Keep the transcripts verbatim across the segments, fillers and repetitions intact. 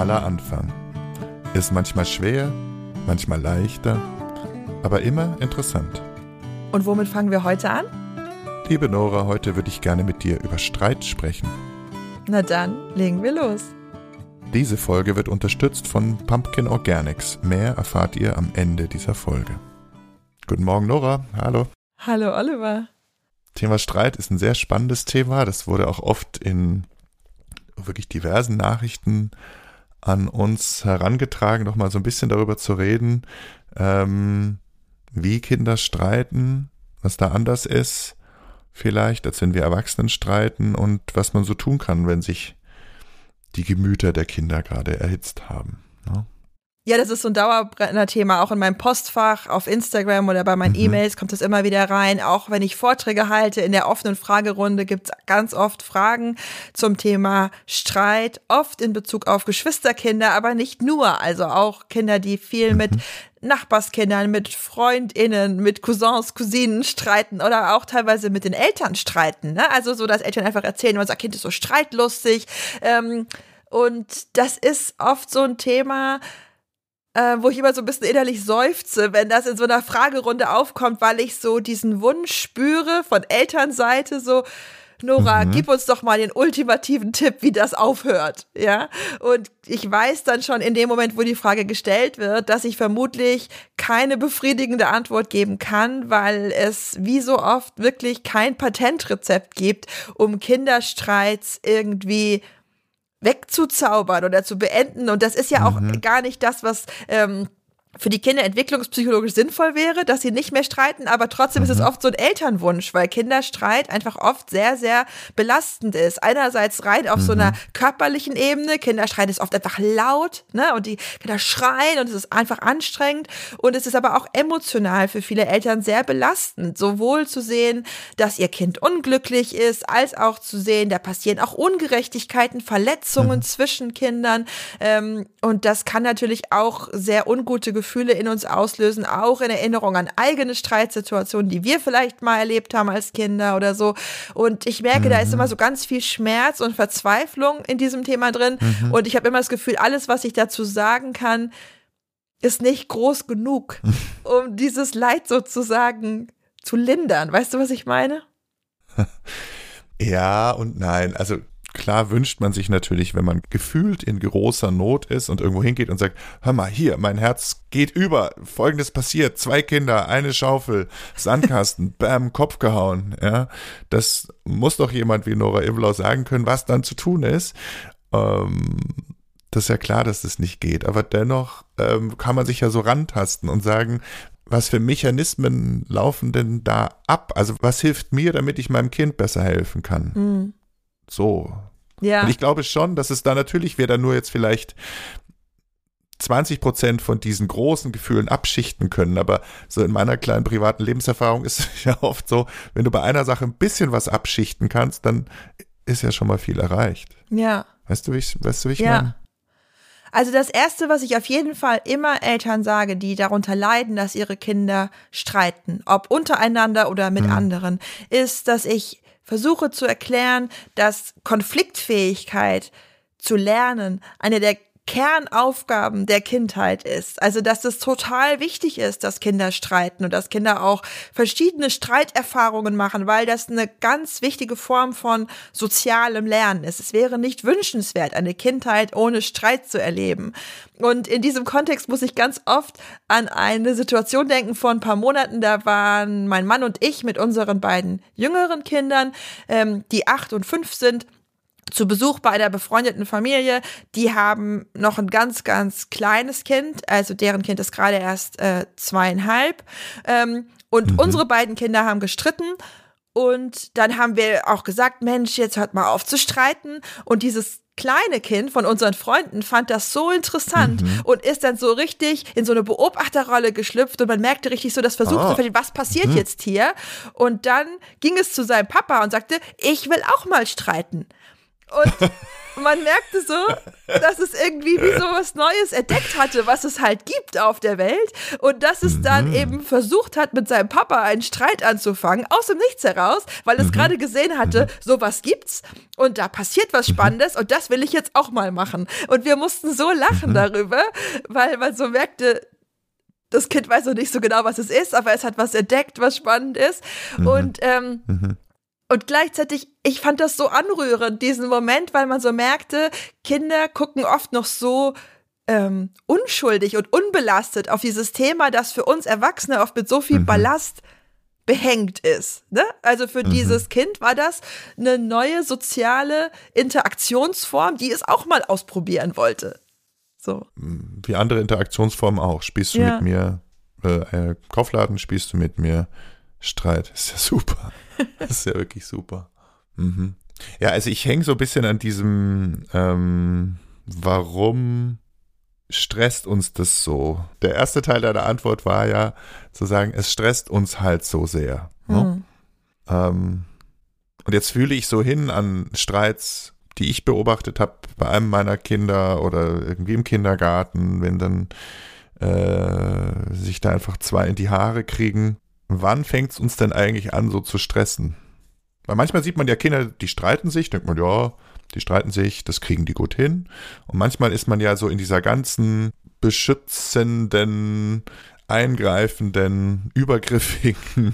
aller Anfang. Ist manchmal schwer, manchmal leichter, aber immer interessant. Und womit fangen wir heute an? Liebe Nora, heute würde ich gerne mit dir über Streit sprechen. Na dann, legen wir los. Diese Folge wird unterstützt von Pumpkin Organics. Mehr erfahrt ihr am Ende dieser Folge. Guten Morgen, Nora. Hallo. Hallo, Oliver. Thema Streit ist ein sehr spannendes Thema. Das wurde auch oft in wirklich diversen Nachrichten an uns herangetragen, noch mal so ein bisschen darüber zu reden, ähm, wie Kinder streiten, was da anders ist, vielleicht, als wenn wir Erwachsenen streiten und was man so tun kann, wenn sich die Gemüter der Kinder gerade erhitzt haben. Ne? Ja, das ist so ein Dauerbrenner-Thema. Auch in meinem Postfach auf Instagram oder bei meinen mhm. E-Mails kommt das immer wieder rein. Auch wenn ich Vorträge halte, in der offenen Fragerunde gibt es ganz oft Fragen zum Thema Streit, oft in Bezug auf Geschwisterkinder, aber nicht nur. Also auch Kinder, die viel mhm. mit Nachbarskindern, mit FreundInnen, mit Cousins, Cousinen streiten oder auch teilweise mit den Eltern streiten. Ne? Also so, dass Eltern einfach erzählen, unser Kind ist so streitlustig. Ähm, und das ist oft so ein Thema, Äh, wo ich immer so ein bisschen innerlich seufze, wenn das in so einer Fragerunde aufkommt, weil ich so diesen Wunsch spüre von Elternseite, so, Nora, mhm. gib uns doch mal den ultimativen Tipp, wie das aufhört, ja? Und ich weiß dann schon in dem Moment, wo die Frage gestellt wird, dass ich vermutlich keine befriedigende Antwort geben kann, weil es wie so oft wirklich kein Patentrezept gibt, um Kinderstreits irgendwie wegzuzaubern oder zu beenden. Und das ist ja auch mhm. gar nicht das, was ähm, für die Kinder entwicklungspsychologisch sinnvoll wäre, dass sie nicht mehr streiten, aber trotzdem mhm. ist es oft so ein Elternwunsch, weil Kinderstreit einfach oft sehr, sehr belastend ist. Einerseits rein auf mhm. so einer körperlichen Ebene, Kinderstreit ist oft einfach laut, ne, und die Kinder schreien und es ist einfach anstrengend und es ist aber auch emotional für viele Eltern sehr belastend, sowohl zu sehen, dass ihr Kind unglücklich ist, als auch zu sehen, da passieren auch Ungerechtigkeiten, Verletzungen mhm. zwischen Kindern ähm, und das kann natürlich auch sehr ungute Gefühle Gefühle in uns auslösen, auch in Erinnerung an eigene Streitsituationen, die wir vielleicht mal erlebt haben als Kinder oder so. Und ich merke, mhm. da ist immer so ganz viel Schmerz und Verzweiflung in diesem Thema drin. Mhm. Und ich habe immer das Gefühl, alles, was ich dazu sagen kann, ist nicht groß genug, um dieses Leid sozusagen zu lindern. Weißt du, was ich meine? Ja und nein. Also klar wünscht man sich natürlich, wenn man gefühlt in großer Not ist und irgendwo hingeht und sagt, hör mal, hier, mein Herz geht über, Folgendes passiert, zwei Kinder, eine Schaufel, Sandkasten, bam, Kopf gehauen, ja, das muss doch jemand wie Nora Imlau sagen können, was dann zu tun ist. Ähm, das ist ja klar, dass das nicht geht, aber dennoch ähm, kann man sich ja so rantasten und sagen, was für Mechanismen laufen denn da ab? Also was hilft mir, damit ich meinem Kind besser helfen kann? Mhm. So. Ja. Und ich glaube schon, dass es da natürlich, wir da nur jetzt vielleicht zwanzig Prozent von diesen großen Gefühlen abschichten können, aber so in meiner kleinen privaten Lebenserfahrung ist es ja oft so, wenn du bei einer Sache ein bisschen was abschichten kannst, dann ist ja schon mal viel erreicht. Ja. Weißt du, wie ich, weißt du, wie ich ja. meine? Also das Erste, was ich auf jeden Fall immer Eltern sage, die darunter leiden, dass ihre Kinder streiten, ob untereinander oder mit hm. anderen, ist, dass ich versuche zu erklären, dass Konfliktfähigkeit zu lernen eine der Kernaufgaben der Kindheit ist. Also, dass es total wichtig ist, dass Kinder streiten und dass Kinder auch verschiedene Streiterfahrungen machen, weil das eine ganz wichtige Form von sozialem Lernen ist. Es wäre nicht wünschenswert, eine Kindheit ohne Streit zu erleben. Und in diesem Kontext muss ich ganz oft an eine Situation denken vor ein paar Monaten. Da waren mein Mann und ich mit unseren beiden jüngeren Kindern, ähm, die acht und fünf sind, zu Besuch bei einer befreundeten Familie. Die haben noch ein ganz, ganz kleines Kind, also deren Kind ist gerade erst äh, zweieinhalb. Ähm, und mhm. unsere beiden Kinder haben gestritten. Und dann haben wir auch gesagt, Mensch, jetzt hört mal auf zu streiten. Und dieses kleine Kind von unseren Freunden fand das so interessant mhm. und ist dann so richtig in so eine Beobachterrolle geschlüpft und man merkte richtig so das Versuch oh. zu verstehen, was passiert mhm. jetzt hier? Und dann ging es zu seinem Papa und sagte, ich will auch mal streiten. Und man merkte so, dass es irgendwie wie so was Neues entdeckt hatte, was es halt gibt auf der Welt. Und dass es dann Mhm. eben versucht hat, mit seinem Papa einen Streit anzufangen, aus dem Nichts heraus, weil es Mhm. gerade gesehen hatte, sowas gibt's und da passiert was Spannendes und das will ich jetzt auch mal machen. Und wir mussten so lachen Mhm. darüber, weil man so merkte, das Kind weiß noch nicht so genau, was es ist, aber es hat was entdeckt, was spannend ist. Mhm. Und ähm, Mhm. Und gleichzeitig, ich fand das so anrührend, diesen Moment, weil man so merkte, Kinder gucken oft noch so ähm, unschuldig und unbelastet auf dieses Thema, das für uns Erwachsene oft mit so viel Mhm. Ballast behängt ist. Ne? Also für Mhm. dieses Kind war das eine neue soziale Interaktionsform, die es auch mal ausprobieren wollte. So. Wie andere Interaktionsformen auch. Spielst du Ja. mit mir äh, Kaufladen, spielst du mit mir Streit. Ist ja super. Das ist ja wirklich super. Mhm. Ja, also ich hänge so ein bisschen an diesem, ähm, warum stresst uns das so? Der erste Teil deiner Antwort war ja zu sagen, es stresst uns halt so sehr. Ne? Mhm. Ähm, und jetzt fühle ich so hin an Streits, die ich beobachtet habe bei einem meiner Kinder oder irgendwie im Kindergarten, wenn dann äh, sich da einfach zwei in die Haare kriegen. Wann fängt es uns denn eigentlich an, so zu stressen? Weil manchmal sieht man ja Kinder, die streiten sich, denkt man, ja, die streiten sich, das kriegen die gut hin. Und manchmal ist man ja so in dieser ganzen beschützenden, eingreifenden, übergriffigen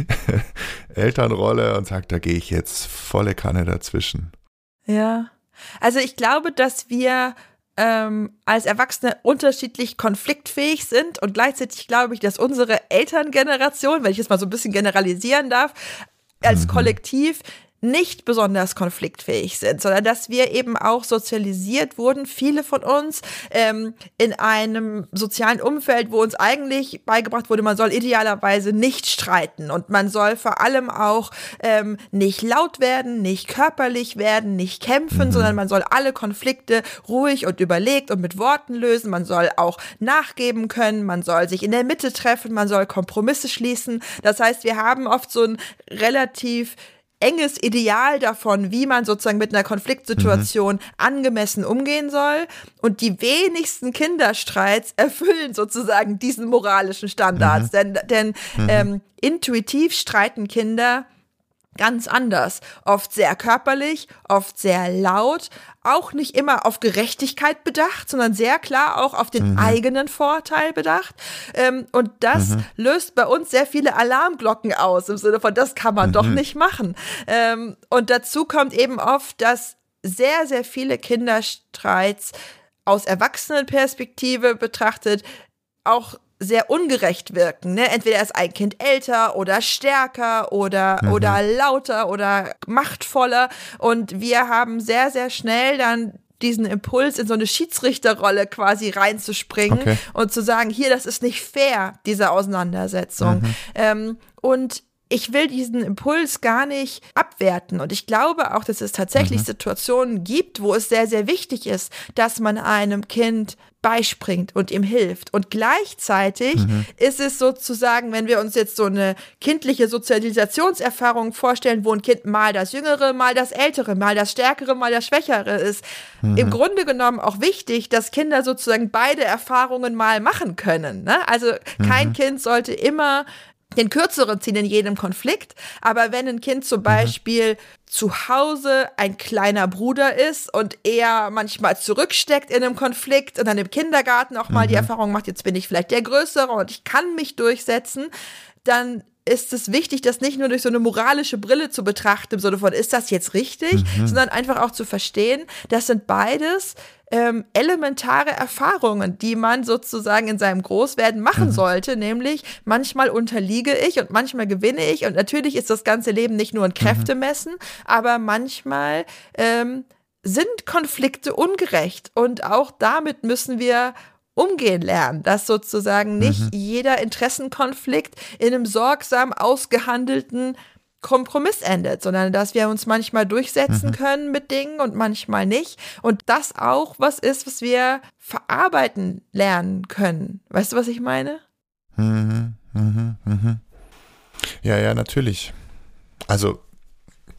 Elternrolle und sagt, da gehe ich jetzt volle Kanne dazwischen. Ja, also ich glaube, dass wir ähm, als Erwachsene unterschiedlich konfliktfähig sind und gleichzeitig glaube ich, dass unsere Elterngeneration, wenn ich jetzt mal so ein bisschen generalisieren darf, als Mhm. Kollektiv nicht besonders konfliktfähig sind, sondern dass wir eben auch sozialisiert wurden, viele von uns, ähm, in einem sozialen Umfeld, wo uns eigentlich beigebracht wurde, man soll idealerweise nicht streiten und man soll vor allem auch ähm, nicht laut werden, nicht körperlich werden, nicht kämpfen, Mhm. sondern man soll alle Konflikte ruhig und überlegt und mit Worten lösen, man soll auch nachgeben können, man soll sich in der Mitte treffen, man soll Kompromisse schließen. Das heißt, wir haben oft so ein relativ enges Ideal davon, wie man sozusagen mit einer Konfliktsituation angemessen umgehen soll. Und die wenigsten Kinderstreits erfüllen sozusagen diesen moralischen Standards. Denn, denn ähm, intuitiv streiten Kinder ganz anders. Oft sehr körperlich, oft sehr laut, auch nicht immer auf Gerechtigkeit bedacht, sondern sehr klar auch auf den Mhm. eigenen Vorteil bedacht. Ähm, und das Mhm. löst bei uns sehr viele Alarmglocken aus, im Sinne von, das kann man Mhm. doch nicht machen. Ähm, und dazu kommt eben oft, dass sehr, sehr viele Kinderstreits aus Erwachsenenperspektive betrachtet auch sehr ungerecht wirken. Ne? Entweder ist ein Kind älter oder stärker oder, Mhm. oder lauter oder machtvoller. Und wir haben sehr, sehr schnell dann diesen Impuls, in so eine Schiedsrichterrolle quasi reinzuspringen Okay. und zu sagen, hier, das ist nicht fair, diese Auseinandersetzung. Mhm. Ähm, und ich will diesen Impuls gar nicht abwerten. Und ich glaube auch, dass es tatsächlich Mhm. Situationen gibt, wo es sehr, sehr wichtig ist, dass man einem Kind beispringt und ihm hilft. Und gleichzeitig Mhm. ist es sozusagen, wenn wir uns jetzt so eine kindliche Sozialisationserfahrung vorstellen, wo ein Kind mal das Jüngere, mal das Ältere, mal das Stärkere, mal das Schwächere ist, Mhm. im Grunde genommen auch wichtig, dass Kinder sozusagen beide Erfahrungen mal machen können. Ne? Also kein Mhm. Kind sollte immer den Kürzeren ziehen in jedem Konflikt, aber wenn ein Kind zum Beispiel zu Hause ein kleiner Bruder ist und eher manchmal zurücksteckt in einem Konflikt und dann im Kindergarten auch mal die Erfahrung macht, jetzt bin ich vielleicht der Größere und ich kann mich durchsetzen, dann ist es wichtig, das nicht nur durch so eine moralische Brille zu betrachten, im Sinne von, ist das jetzt richtig, Mhm. sondern einfach auch zu verstehen, das sind beides ähm, elementare Erfahrungen, die man sozusagen in seinem Großwerden machen Mhm. sollte, nämlich manchmal unterliege ich und manchmal gewinne ich und natürlich ist das ganze Leben nicht nur ein Kräftemessen, aber manchmal ähm, sind Konflikte ungerecht und auch damit müssen wir umgehen lernen, dass sozusagen nicht Mhm. jeder Interessenkonflikt in einem sorgsam ausgehandelten Kompromiss endet, sondern dass wir uns manchmal durchsetzen Mhm. können mit Dingen und manchmal nicht. Und das auch was ist, was wir verarbeiten lernen können. Weißt du, was ich meine? Mhm. Mhm. Mhm. Ja, ja, natürlich. Also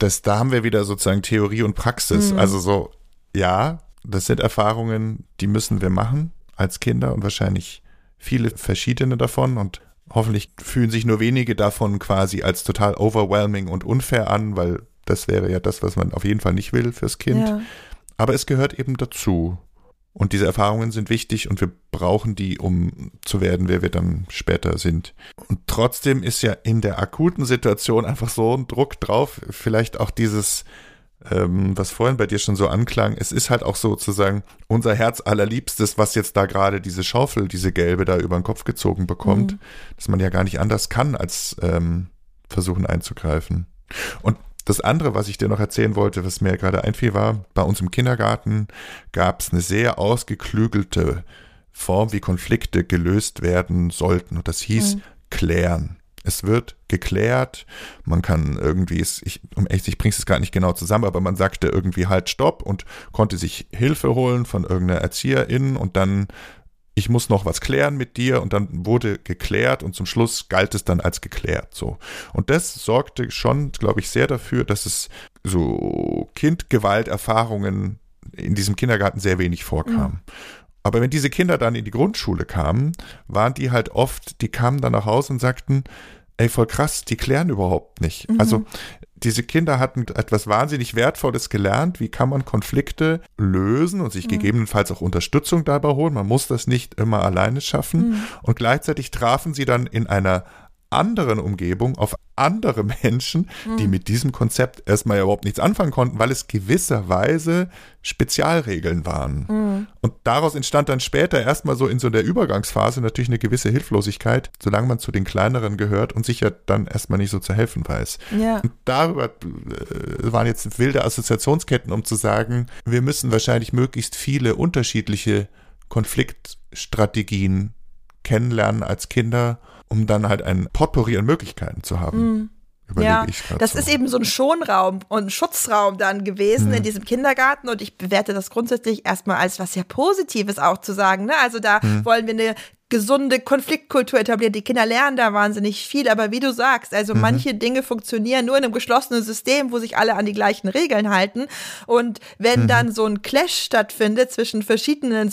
das, da haben wir wieder sozusagen Theorie und Praxis. Mhm. Also so, ja, das sind Erfahrungen, die müssen wir machen als Kinder und wahrscheinlich viele verschiedene davon und hoffentlich fühlen sich nur wenige davon quasi als total overwhelming und unfair an, weil das wäre ja das, was man auf jeden Fall nicht will fürs Kind. Ja. Aber es gehört eben dazu. Und diese Erfahrungen sind wichtig und wir brauchen die, um zu werden, wer wir dann später sind. Und trotzdem ist ja in der akuten Situation einfach so ein Druck drauf. Vielleicht auch dieses, ähm, was vorhin bei dir schon so anklang, es ist halt auch sozusagen unser Herz allerliebstes, was jetzt da gerade diese Schaufel, diese gelbe da über den Kopf gezogen bekommt, mhm. dass man ja gar nicht anders kann, als ähm, versuchen einzugreifen. Und das andere, was ich dir noch erzählen wollte, was mir gerade einfiel, war, bei uns im Kindergarten gab es eine sehr ausgeklügelte Form, wie Konflikte gelöst werden sollten. Und das hieß mhm. klären. Es wird geklärt, man kann irgendwie, ich, um echt, ich bringe es gar nicht genau zusammen, aber man sagte irgendwie halt Stopp und konnte sich Hilfe holen von irgendeiner Erzieherin und dann ich muss noch was klären mit dir und dann wurde geklärt und zum Schluss galt es dann als geklärt, so. Und das sorgte schon, glaube ich, sehr dafür, dass es so Kindgewalterfahrungen in diesem Kindergarten sehr wenig vorkam. Mhm. Aber wenn diese Kinder dann in die Grundschule kamen, waren die halt oft, die kamen dann nach Hause und sagten, ey, voll krass, die klären überhaupt nicht. Mhm. Also diese Kinder hatten etwas wahnsinnig Wertvolles gelernt. Wie kann man Konflikte lösen und sich mhm. gegebenenfalls auch Unterstützung dabei holen? Man muss das nicht immer alleine schaffen. Mhm. Und gleichzeitig trafen sie dann in einer anderen Umgebung auf andere Menschen, mhm. die mit diesem Konzept erstmal ja überhaupt nichts anfangen konnten, weil es gewisserweise Spezialregeln waren. Mhm. Und daraus entstand dann später erstmal so in so der Übergangsphase natürlich eine gewisse Hilflosigkeit, solange man zu den Kleineren gehört und sich ja dann erstmal nicht so zu helfen weiß. Ja. Und darüber äh, waren jetzt wilde Assoziationsketten, um zu sagen, wir müssen wahrscheinlich möglichst viele unterschiedliche Konfliktstrategien kennenlernen als Kinder, um dann halt ein Potpourri an Möglichkeiten zu haben. Mm. Ja, ich das so. Ist eben so ein Schonraum und ein Schutzraum dann gewesen mm. in diesem Kindergarten und ich bewerte das grundsätzlich erstmal als was sehr Positives auch zu sagen. Ne? Also da mm. wollen wir eine gesunde Konfliktkultur etablieren. Die Kinder lernen da wahnsinnig viel, aber wie du sagst, also mhm. manche Dinge funktionieren nur in einem geschlossenen System, wo sich alle an die gleichen Regeln halten und wenn mhm. dann so ein Clash stattfindet zwischen verschiedenen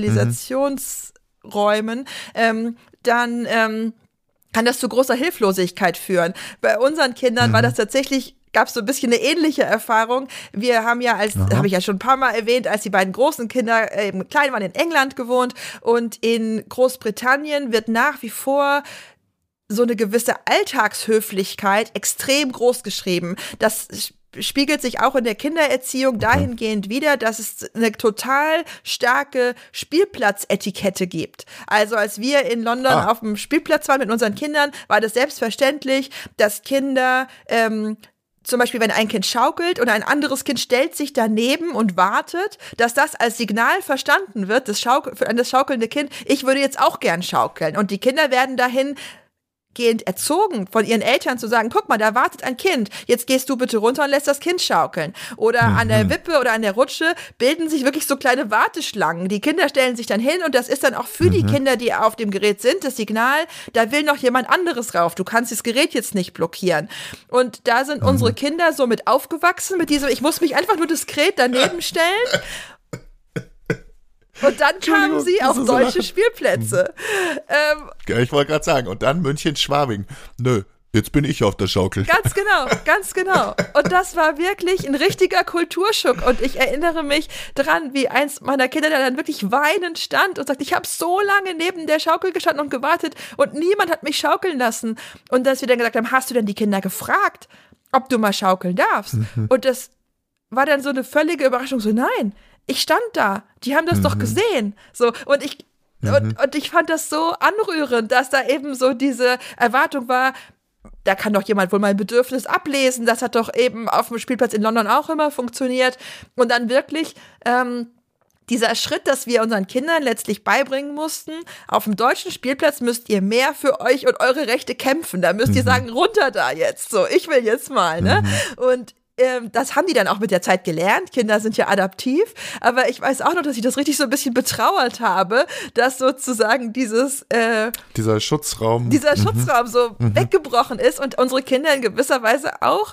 Sozialisationsräumen, mhm. ähm, dann ähm, kann das zu großer Hilflosigkeit führen. Bei unseren Kindern mhm. war das tatsächlich, gab es so ein bisschen eine ähnliche Erfahrung. Wir haben ja, als habe ich ja schon ein paar Mal erwähnt, als die beiden großen Kinder eben klein waren, in England gewohnt und in Großbritannien wird nach wie vor so eine gewisse Alltagshöflichkeit extrem groß geschrieben. Das spiegelt sich auch in der Kindererziehung dahingehend wider, dass es eine total starke Spielplatzetikette gibt. Also als wir in London ah. auf dem Spielplatz waren mit unseren Kindern, war das selbstverständlich, dass Kinder ähm, zum Beispiel, wenn ein Kind schaukelt und ein anderes Kind stellt sich daneben und wartet, dass das als Signal verstanden wird, das, Schaukel, das schaukelnde Kind, ich würde jetzt auch gern schaukeln. Und die Kinder werden dahin gehend erzogen von ihren Eltern zu sagen, guck mal, da wartet ein Kind, jetzt gehst du bitte runter und lässt das Kind schaukeln. Oder mhm. an der Wippe oder an der Rutsche bilden sich wirklich so kleine Warteschlangen. Die Kinder stellen sich dann hin und das ist dann auch für mhm. die Kinder, die auf dem Gerät sind, das Signal, da will noch jemand anderes rauf. Du kannst das Gerät jetzt nicht blockieren. Und da sind mhm. unsere Kinder so mit aufgewachsen, mit diesem, ich muss mich einfach nur diskret daneben stellen. Und dann kamen sie auf deutsche Spielplätze. Ähm, ja, ich wollte gerade sagen, und dann München-Schwabing. Nö, jetzt bin ich auf der Schaukel. Ganz genau, ganz genau. Und das war wirklich ein richtiger Kulturschock. Und ich erinnere mich dran, wie eins meiner Kinder dann wirklich weinend stand und sagte, ich habe so lange neben der Schaukel gestanden und gewartet und niemand hat mich schaukeln lassen. Und dass wir dann gesagt haben, hast du denn die Kinder gefragt, ob du mal schaukeln darfst? Mhm. Und das war dann so eine völlige Überraschung, so nein, ich stand da, die haben das mhm. doch gesehen. So, und ich, mhm. und, und ich fand das so anrührend, dass da eben so diese Erwartung war, da kann doch jemand wohl mein Bedürfnis ablesen. Das hat doch eben auf dem Spielplatz in London auch immer funktioniert. Und dann wirklich ähm, dieser Schritt, dass wir unseren Kindern letztlich beibringen mussten, auf dem deutschen Spielplatz müsst ihr mehr für euch und eure Rechte kämpfen. Da müsst mhm. ihr sagen, runter da jetzt. So, ich will jetzt mal, ne? Mhm. Und Ähm, das haben die dann auch mit der Zeit gelernt. Kinder sind ja adaptiv. Aber ich weiß auch noch, dass ich das richtig so ein bisschen betrauert habe, dass sozusagen dieses äh, dieser Schutzraum dieser mhm. Schutzraum so mhm. weggebrochen ist und unsere Kinder in gewisser Weise auch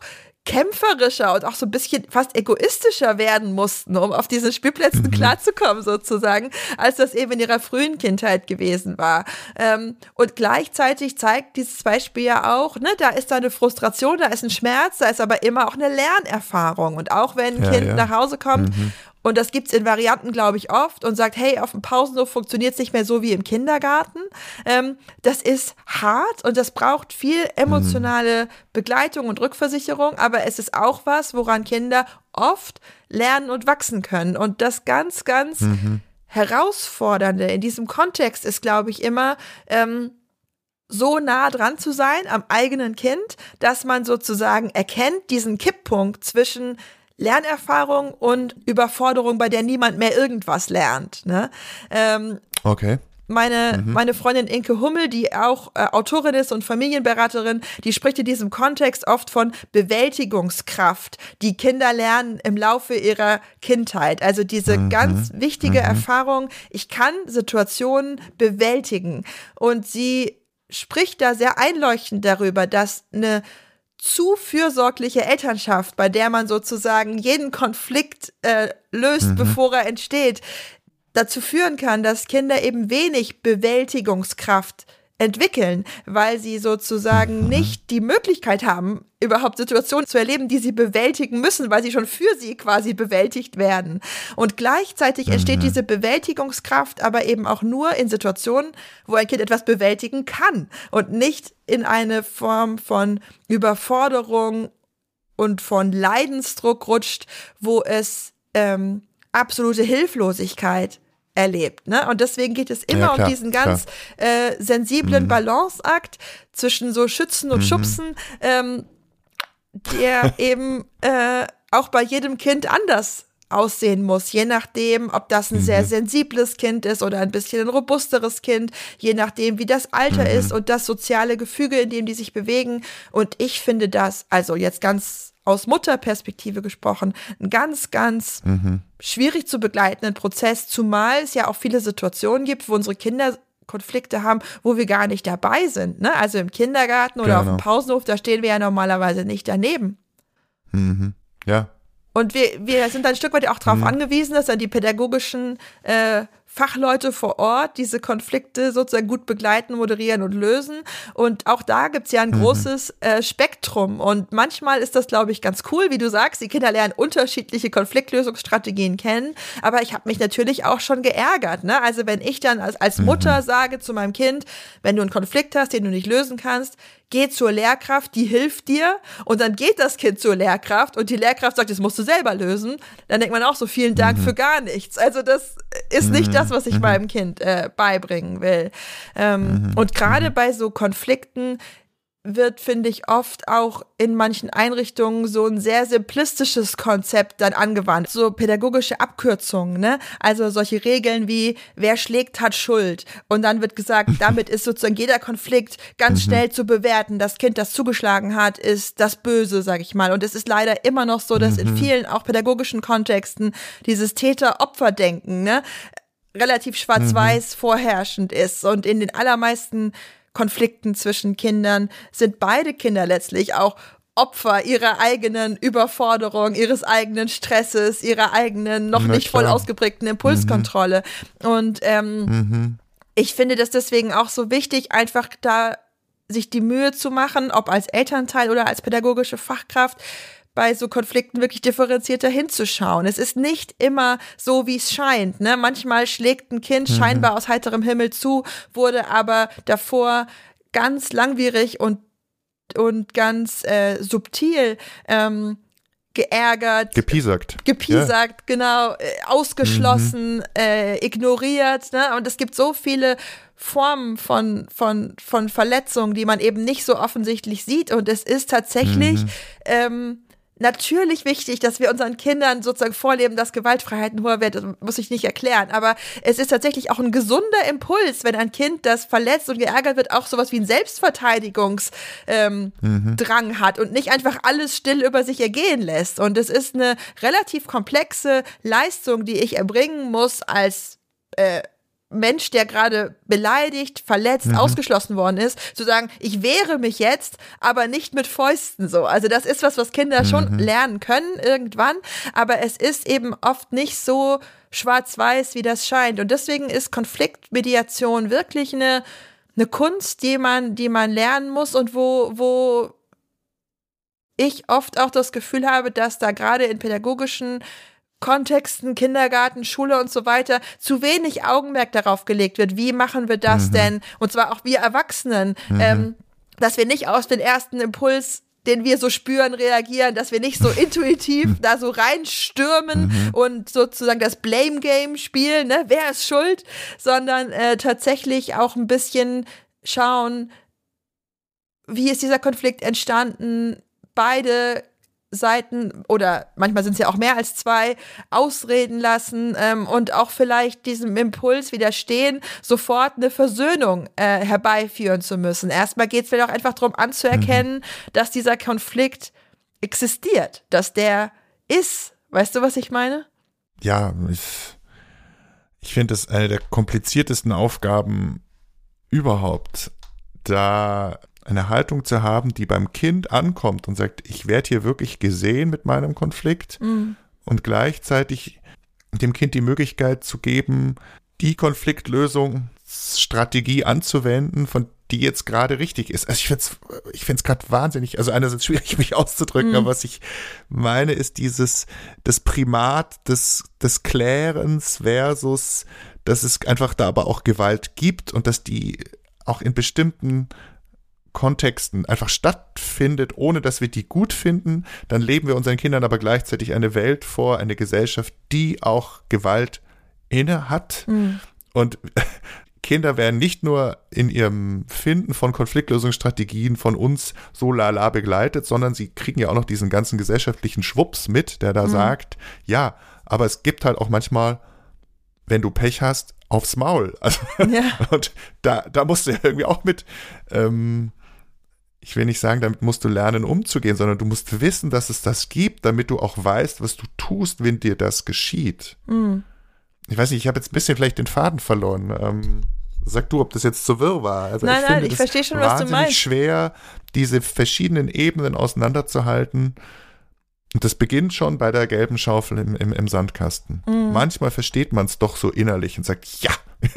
kämpferischer und auch so ein bisschen fast egoistischer werden mussten, um auf diesen Spielplätzen mhm. klarzukommen sozusagen, als das eben in ihrer frühen Kindheit gewesen war. Ähm, und gleichzeitig zeigt dieses Beispiel ja auch, ne, da ist da eine Frustration, da ist ein Schmerz, da ist aber immer auch eine Lernerfahrung. Und auch wenn ein ja, Kind ja. nach Hause kommt, mhm. und das gibt's in Varianten, glaube ich, oft und sagt, hey, auf dem Pausenhof funktioniert's nicht mehr so wie im Kindergarten. Ähm, das ist hart und das braucht viel emotionale Begleitung und Rückversicherung, aber es ist auch was, woran Kinder oft lernen und wachsen können. Und das ganz, ganz mhm. Herausfordernde in diesem Kontext ist, glaube ich, immer, ähm, so nah dran zu sein am eigenen Kind, dass man sozusagen erkennt diesen Kipppunkt zwischen Lernerfahrung und Überforderung, bei der niemand mehr irgendwas lernt. Ne? Ähm, okay. Meine, mhm. meine Freundin Inke Hummel, die auch äh, Autorin ist und Familienberaterin, die spricht in diesem Kontext oft von Bewältigungskraft, die Kinder lernen im Laufe ihrer Kindheit. Also diese mhm. ganz wichtige mhm. Erfahrung, ich kann Situationen bewältigen. Und sie spricht da sehr einleuchtend darüber, dass eine zu fürsorgliche Elternschaft, bei der man sozusagen jeden Konflikt äh, löst, mhm. bevor er entsteht, dazu führen kann, dass Kinder eben wenig Bewältigungskraft entwickeln, weil sie sozusagen nicht die Möglichkeit haben, überhaupt Situationen zu erleben, die sie bewältigen müssen, weil sie schon für sie quasi bewältigt werden. Und gleichzeitig entsteht mhm. diese Bewältigungskraft aber eben auch nur in Situationen, wo ein Kind etwas bewältigen kann und nicht in eine Form von Überforderung und von Leidensdruck rutscht, wo es ähm, absolute Hilflosigkeit erlebt, ne? Und deswegen geht es immer ja, klar, um diesen ganz äh, sensiblen mhm. Balanceakt zwischen so Schützen und mhm. Schubsen, ähm, der eben äh, auch bei jedem Kind anders aussehen muss, je nachdem, ob das ein mhm. sehr sensibles Kind ist oder ein bisschen ein robusteres Kind, je nachdem, wie das Alter mhm. ist und das soziale Gefüge, in dem die sich bewegen. Und ich finde das, also jetzt ganz aus Mutterperspektive gesprochen, ein ganz, ganz mhm. schwierig zu begleitenden Prozess, zumal es ja auch viele Situationen gibt, wo unsere Kinder Konflikte haben, wo wir gar nicht dabei sind. Ne? Also im Kindergarten oder genau. auf dem Pausenhof, da stehen wir ja normalerweise nicht daneben. Mhm. Ja. Und wir, wir sind ein Stück weit auch darauf mhm. angewiesen, dass dann die pädagogischen äh, Fachleute vor Ort diese Konflikte sozusagen gut begleiten, moderieren und lösen. Und auch da gibt's ja ein mhm. großes äh, Spektrum. Und manchmal ist das, glaube ich, ganz cool, wie du sagst, die Kinder lernen unterschiedliche Konfliktlösungsstrategien kennen. Aber ich habe mich natürlich auch schon geärgert. Ne? Also wenn ich dann als, als Mutter mhm. sage zu meinem Kind, wenn du einen Konflikt hast, den du nicht lösen kannst, geh zur Lehrkraft, die hilft dir. Und dann geht das Kind zur Lehrkraft und die Lehrkraft sagt, das musst du selber lösen. Dann denkt man auch so, vielen Dank mhm. für gar nichts. Also das ist nicht das, was ich mhm. meinem Kind äh, beibringen will. Ähm, mhm. Und gerade mhm. bei so Konflikten wird, finde ich, oft auch in manchen Einrichtungen so ein sehr simplistisches Konzept dann angewandt. So pädagogische Abkürzungen, ne? Also solche Regeln wie, wer schlägt, hat Schuld. Und dann wird gesagt, damit ist sozusagen jeder Konflikt ganz mhm. schnell zu bewerten. Das Kind, das zugeschlagen hat, ist das Böse, sag ich mal. Und es ist leider immer noch so, dass mhm. in vielen auch pädagogischen Kontexten dieses Täter-Opfer-Denken, ne, relativ schwarz-weiß mhm. vorherrschend ist. Und in den allermeisten Konflikten zwischen Kindern sind beide Kinder letztlich auch Opfer ihrer eigenen Überforderung, ihres eigenen Stresses, ihrer eigenen noch Na, nicht klar. voll ausgeprägten Impulskontrolle. Mhm. Und ähm, mhm. ich finde das deswegen auch so wichtig, einfach da sich die Mühe zu machen, ob als Elternteil oder als pädagogische Fachkraft, bei so Konflikten wirklich differenzierter hinzuschauen. Es ist nicht immer so, wie es scheint. Ne? Manchmal schlägt ein Kind mhm. scheinbar aus heiterem Himmel zu, wurde aber davor ganz langwierig und, und ganz äh, subtil ähm, geärgert. Gepiesackt. Gepiesackt, ja. genau. Äh, ausgeschlossen, mhm. äh, ignoriert. Ne? Und es gibt so viele Formen von, von, von Verletzungen, die man eben nicht so offensichtlich sieht. Und es ist tatsächlich mhm. ähm, natürlich wichtig, dass wir unseren Kindern sozusagen vorleben, dass Gewaltfreiheit ein hoher Wert ist, muss ich nicht erklären, aber es ist tatsächlich auch ein gesunder Impuls, wenn ein Kind, das verletzt und geärgert wird, auch sowas wie einen Selbstverteidigungsdrang ähm, mhm. hat und nicht einfach alles still über sich ergehen lässt. Und es ist eine relativ komplexe Leistung, die ich erbringen muss als äh, Mensch, der gerade beleidigt, verletzt, mhm. ausgeschlossen worden ist, zu sagen, ich wehre mich jetzt, aber nicht mit Fäusten so. Also das ist was, was Kinder mhm. schon lernen können irgendwann, aber es ist eben oft nicht so schwarz-weiß, wie das scheint. Und deswegen ist Konfliktmediation wirklich eine, eine Kunst, die man, die man lernen muss und wo, wo ich oft auch das Gefühl habe, dass da gerade in pädagogischen Kontexten, Kindergarten, Schule und so weiter, zu wenig Augenmerk darauf gelegt wird. Wie machen wir das mhm. denn? Und zwar auch wir Erwachsenen, mhm. ähm, dass wir nicht aus dem ersten Impuls, den wir so spüren, reagieren, dass wir nicht so intuitiv da so reinstürmen mhm. und sozusagen das Blame Game spielen, ne? Wer ist schuld, sondern äh, tatsächlich auch ein bisschen schauen, wie ist dieser Konflikt entstanden, beide Seiten oder manchmal sind es ja auch mehr als zwei, ausreden lassen ähm, und auch vielleicht diesem Impuls widerstehen, sofort eine Versöhnung äh, herbeiführen zu müssen. Erstmal geht es vielleicht auch einfach darum anzuerkennen, mhm. dass dieser Konflikt existiert, dass der ist. Weißt du, was ich meine? Ja, ich, ich finde das eine der kompliziertesten Aufgaben überhaupt, da eine Haltung zu haben, die beim Kind ankommt und sagt, ich werde hier wirklich gesehen mit meinem Konflikt mhm. und gleichzeitig dem Kind die Möglichkeit zu geben, die Konfliktlösungsstrategie anzuwenden, von die jetzt gerade richtig ist. Also ich finde es ich find's gerade wahnsinnig, also einerseits schwierig, mich auszudrücken, mhm. aber was ich meine, ist dieses, das Primat des, des Klärens versus, dass es einfach da aber auch Gewalt gibt und dass die auch in bestimmten Kontexten einfach stattfindet, ohne dass wir die gut finden, dann leben wir unseren Kindern aber gleichzeitig eine Welt vor, eine Gesellschaft, die auch Gewalt inne hat. Mhm. Und Kinder werden nicht nur in ihrem Finden von Konfliktlösungsstrategien von uns so lala begleitet, sondern sie kriegen ja auch noch diesen ganzen gesellschaftlichen Schwupps mit, der da mhm. sagt, ja, aber es gibt halt auch manchmal, wenn du Pech hast, aufs Maul. Also, ja. Und da, da musst du ja irgendwie auch mit, ähm, ich will nicht sagen, damit musst du lernen, umzugehen, sondern du musst wissen, dass es das gibt, damit du auch weißt, was du tust, wenn dir das geschieht. Mhm. Ich weiß nicht, ich habe jetzt ein bisschen vielleicht den Faden verloren. Ähm, sag du, ob das jetzt zu wirr war. Also nein, ich nein, finde ich verstehe schon, was du meinst. Wahnsinnig schwer, diese verschiedenen Ebenen auseinanderzuhalten. Und das beginnt schon bei der gelben Schaufel im, im, im Sandkasten. Mhm. Manchmal versteht man es doch so innerlich und sagt, ja,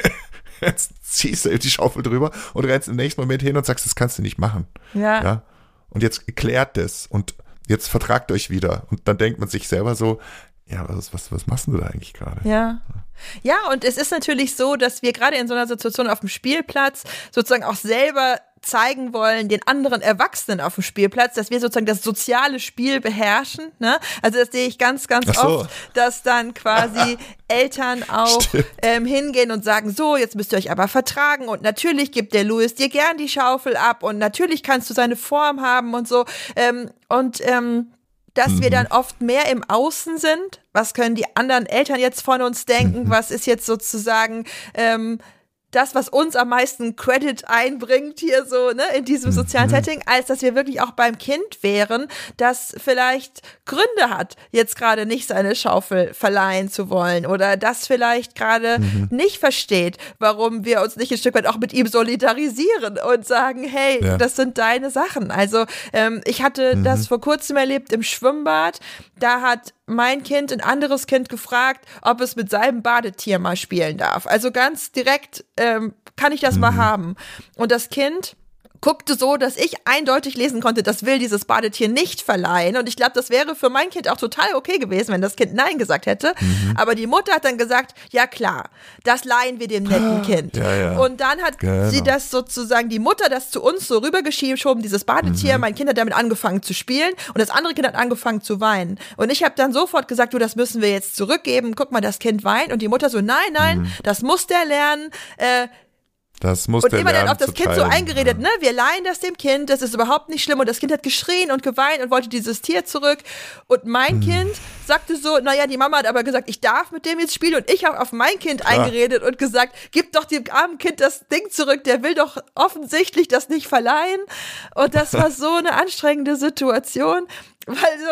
jetzt ziehst du die Schaufel drüber und rennst im nächsten Moment hin und sagst, das kannst du nicht machen. Ja. ja? Und jetzt klärt das und jetzt vertragt euch wieder. Und dann denkt man sich selber so, ja, was, was, was machst du da eigentlich gerade? Ja. Ja, und es ist natürlich so, dass wir gerade in so einer Situation auf dem Spielplatz sozusagen auch selber zeigen wollen, den anderen Erwachsenen auf dem Spielplatz, dass wir sozusagen das soziale Spiel beherrschen. Ne? Also das sehe ich ganz, ganz Ach so. oft, dass dann quasi Eltern auch ähm, hingehen und sagen, so, jetzt müsst ihr euch aber vertragen und natürlich gibt der Louis dir gern die Schaufel ab und natürlich kannst du seine Form haben und so. Ähm, und ähm, dass mhm. wir dann oft mehr im Außen sind. Was können die anderen Eltern jetzt von uns denken? Mhm. Was ist jetzt sozusagen ähm, das, was uns am meisten Credit einbringt hier so, ne, in diesem sozialen Setting, als dass wir wirklich auch beim Kind wären, das vielleicht Gründe hat, jetzt gerade nicht seine Schaufel verleihen zu wollen oder das vielleicht gerade mhm. nicht versteht, warum wir uns nicht ein Stück weit auch mit ihm solidarisieren und sagen, hey, ja. das sind deine Sachen. Also ähm, ich hatte mhm. das vor kurzem erlebt im Schwimmbad, da hat mein Kind ein anderes Kind gefragt, ob es mit seinem Badetier mal spielen darf. Also ganz direkt, ähm, kann ich das mhm. mal haben? Und das Kind guckte so, dass ich eindeutig lesen konnte, das will dieses Badetier nicht verleihen. Und ich glaube, das wäre für mein Kind auch total okay gewesen, wenn das Kind Nein gesagt hätte. Mhm. Aber die Mutter hat dann gesagt, ja klar, das leihen wir dem netten Kind. Ja, ja. Und dann hat genau. sie das sozusagen, die Mutter das zu uns so rübergeschoben, dieses Badetier. Mhm. Mein Kind hat damit angefangen zu spielen und das andere Kind hat angefangen zu weinen. Und ich habe dann sofort gesagt, du, das müssen wir jetzt zurückgeben. Guck mal, das Kind weint. Und die Mutter so, nein, nein, mhm. das muss der lernen. Äh, Das muss und der immer dann lernen auf das Kind teilen. so eingeredet, ja. ne, wir leihen das dem Kind, das ist überhaupt nicht schlimm und das Kind hat geschrien und geweint und wollte dieses Tier zurück und mein hm. Kind sagte so, naja, die Mama hat aber gesagt, ich darf mit dem jetzt spielen und ich habe auf mein Kind Klar. eingeredet und gesagt, gib doch dem armen Kind das Ding zurück, der will doch offensichtlich das nicht verleihen und das war so eine anstrengende Situation, weil so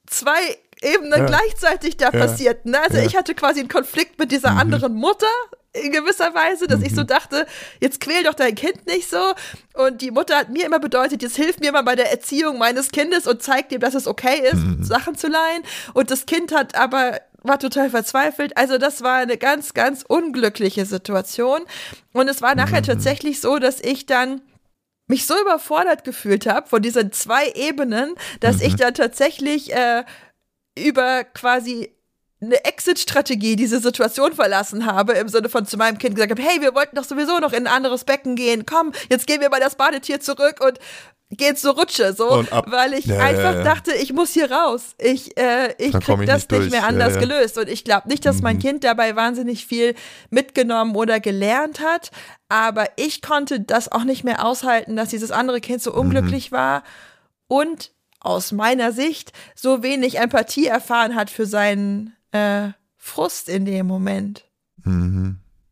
zwei Ebenen ja. gleichzeitig da ja. passierten. Also ja. ich hatte quasi einen Konflikt mit dieser mhm. anderen Mutter in gewisser Weise, dass mhm. ich so dachte, jetzt quäl doch dein Kind nicht so. Und die Mutter hat mir immer bedeutet, jetzt hilf mir mal bei der Erziehung meines Kindes und zeig dem, dass es okay ist, mhm. Sachen zu leihen. Und das Kind hat aber war total verzweifelt. Also das war eine ganz, ganz unglückliche Situation. Und es war nachher mhm. tatsächlich so, dass ich dann mich so überfordert gefühlt habe von diesen zwei Ebenen, dass mhm. ich dann tatsächlich äh, über quasi eine Exit-Strategie diese Situation verlassen habe, im Sinne von zu meinem Kind gesagt habe, hey, wir wollten doch sowieso noch in ein anderes Becken gehen, komm, jetzt gehen wir bei das Badetier zurück und gehen zur Rutsche, so, weil ich ja, einfach ja, ja. dachte, ich muss hier raus. Ich, äh, ich krieg ich das nicht, nicht mehr anders ja, ja. gelöst. Und ich glaube nicht, dass mhm. mein Kind dabei wahnsinnig viel mitgenommen oder gelernt hat, aber ich konnte das auch nicht mehr aushalten, dass dieses andere Kind so unglücklich mhm. war und aus meiner Sicht so wenig Empathie erfahren hat für seinen äh, Frust in dem Moment. Mhm.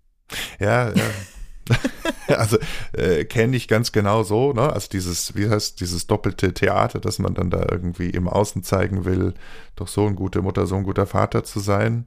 Ja, ja. Also äh, kenne ich ganz genau so, ne? Also dieses, wie heißt dieses doppelte Theater, dass man dann da irgendwie im Außen zeigen will, doch so eine gute Mutter, so ein guter Vater zu sein.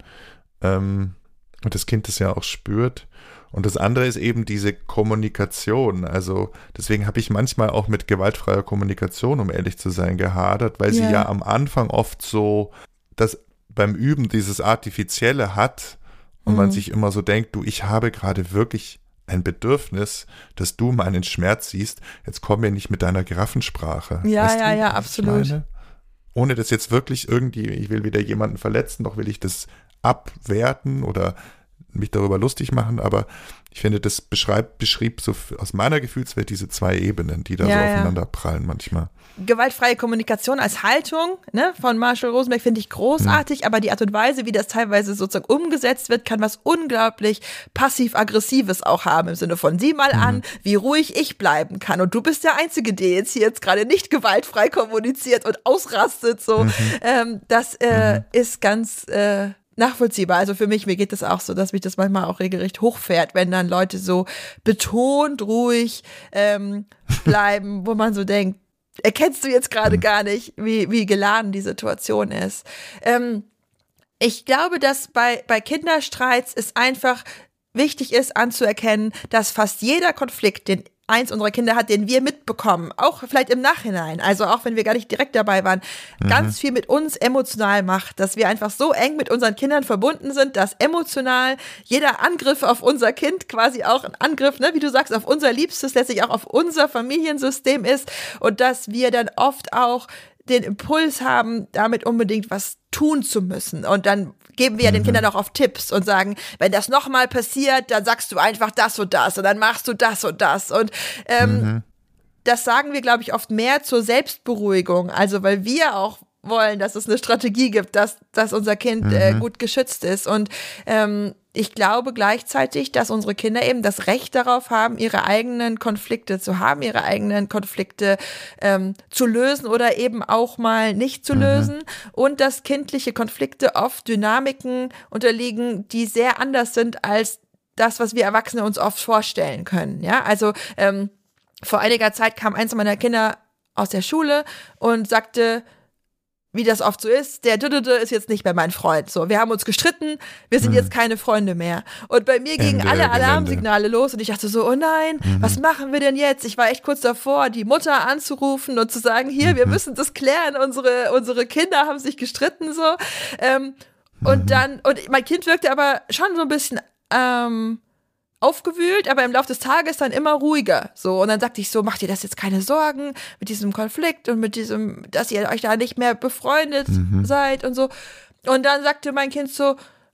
Ähm, und das Kind das ja auch spürt. Und das andere ist eben diese Kommunikation. Also deswegen habe ich manchmal auch mit gewaltfreier Kommunikation, um ehrlich zu sein, gehadert, weil yeah. sie ja am Anfang oft so das beim Üben dieses Artifizielle hat und mhm. man sich immer so denkt, du, ich habe gerade wirklich ein Bedürfnis, dass du meinen Schmerz siehst, jetzt komm mir nicht mit deiner Giraffensprache. Ja, weißt ja, du, ja, absolut. Ohne dass jetzt wirklich irgendwie, ich will wieder jemanden verletzen, doch will ich das abwerten oder mich darüber lustig machen, aber ich finde, das beschreibt, beschrieb so aus meiner Gefühlswelt diese zwei Ebenen, die da ja, so aufeinander ja. prallen manchmal. Gewaltfreie Kommunikation als Haltung, ne, von Marshall Rosenberg finde ich großartig, hm. aber die Art und Weise, wie das teilweise sozusagen umgesetzt wird, kann was unglaublich passiv-aggressives auch haben, im Sinne von, sieh mal hm. an, wie ruhig ich bleiben kann und du bist der Einzige, der jetzt hier jetzt gerade nicht gewaltfrei kommuniziert und ausrastet, so. Mhm. Ähm, das äh, mhm. ist ganz äh, nachvollziehbar. Also für mich, mir geht das auch so, dass mich das manchmal auch regelrecht hochfährt, wenn dann Leute so betont ruhig ähm, bleiben, wo man so denkt, erkennst du jetzt gerade mhm. gar nicht, wie, wie geladen die Situation ist. Ähm, ich glaube, dass bei, bei Kinderstreits es einfach wichtig ist anzuerkennen, dass fast jeder Konflikt, den eins unserer Kinder hat, den wir mitbekommen, auch vielleicht im Nachhinein, also auch wenn wir gar nicht direkt dabei waren, mhm. ganz viel mit uns emotional macht, dass wir einfach so eng mit unseren Kindern verbunden sind, dass emotional jeder Angriff auf unser Kind quasi auch ein Angriff, ne, wie du sagst, auf unser Liebstes, letztlich auch auf unser Familiensystem ist und dass wir dann oft auch den Impuls haben, damit unbedingt was tun zu müssen. Und dann geben wir ja den Kindern auch oft Tipps und sagen, wenn das nochmal passiert, dann sagst du einfach das und das und dann machst du das und das. Und ähm, mhm. das sagen wir, glaube ich, oft mehr zur Selbstberuhigung. Also weil wir auch wollen, dass es eine Strategie gibt, dass, dass unser Kind mhm. äh, gut geschützt ist. Und ähm, ich glaube gleichzeitig, dass unsere Kinder eben das Recht darauf haben, ihre eigenen Konflikte zu haben, ihre eigenen Konflikte ähm, zu lösen oder eben auch mal nicht zu mhm. lösen und dass kindliche Konflikte oft Dynamiken unterliegen, die sehr anders sind als das, was wir Erwachsene uns oft vorstellen können. Ja, also ähm, vor einiger Zeit kam eins meiner Kinder aus der Schule und sagte, wie das oft so ist, der Dödödö ist jetzt nicht mehr mein Freund. So, wir haben uns gestritten, wir sind mhm. jetzt keine Freunde mehr. Und bei mir gingen Ende alle Alarmsignale Gelände. los und ich dachte so, oh nein, mhm. was machen wir denn jetzt? Ich war echt kurz davor, die Mutter anzurufen und zu sagen, hier, mhm. wir müssen das klären, unsere, unsere Kinder haben sich gestritten, so. Ähm, mhm. Und dann, und mein Kind wirkte aber schon so ein bisschen, ähm, aufgewühlt, aber im Laufe des Tages dann immer ruhiger. So, und dann sagte ich so, macht ihr das jetzt keine Sorgen mit diesem Konflikt und mit diesem, dass ihr euch da nicht mehr befreundet mhm. seid und so. Und dann sagte mein Kind so,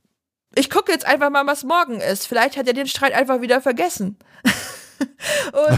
ich gucke jetzt einfach mal, was morgen ist. Vielleicht hat er den Streit einfach wieder vergessen. Und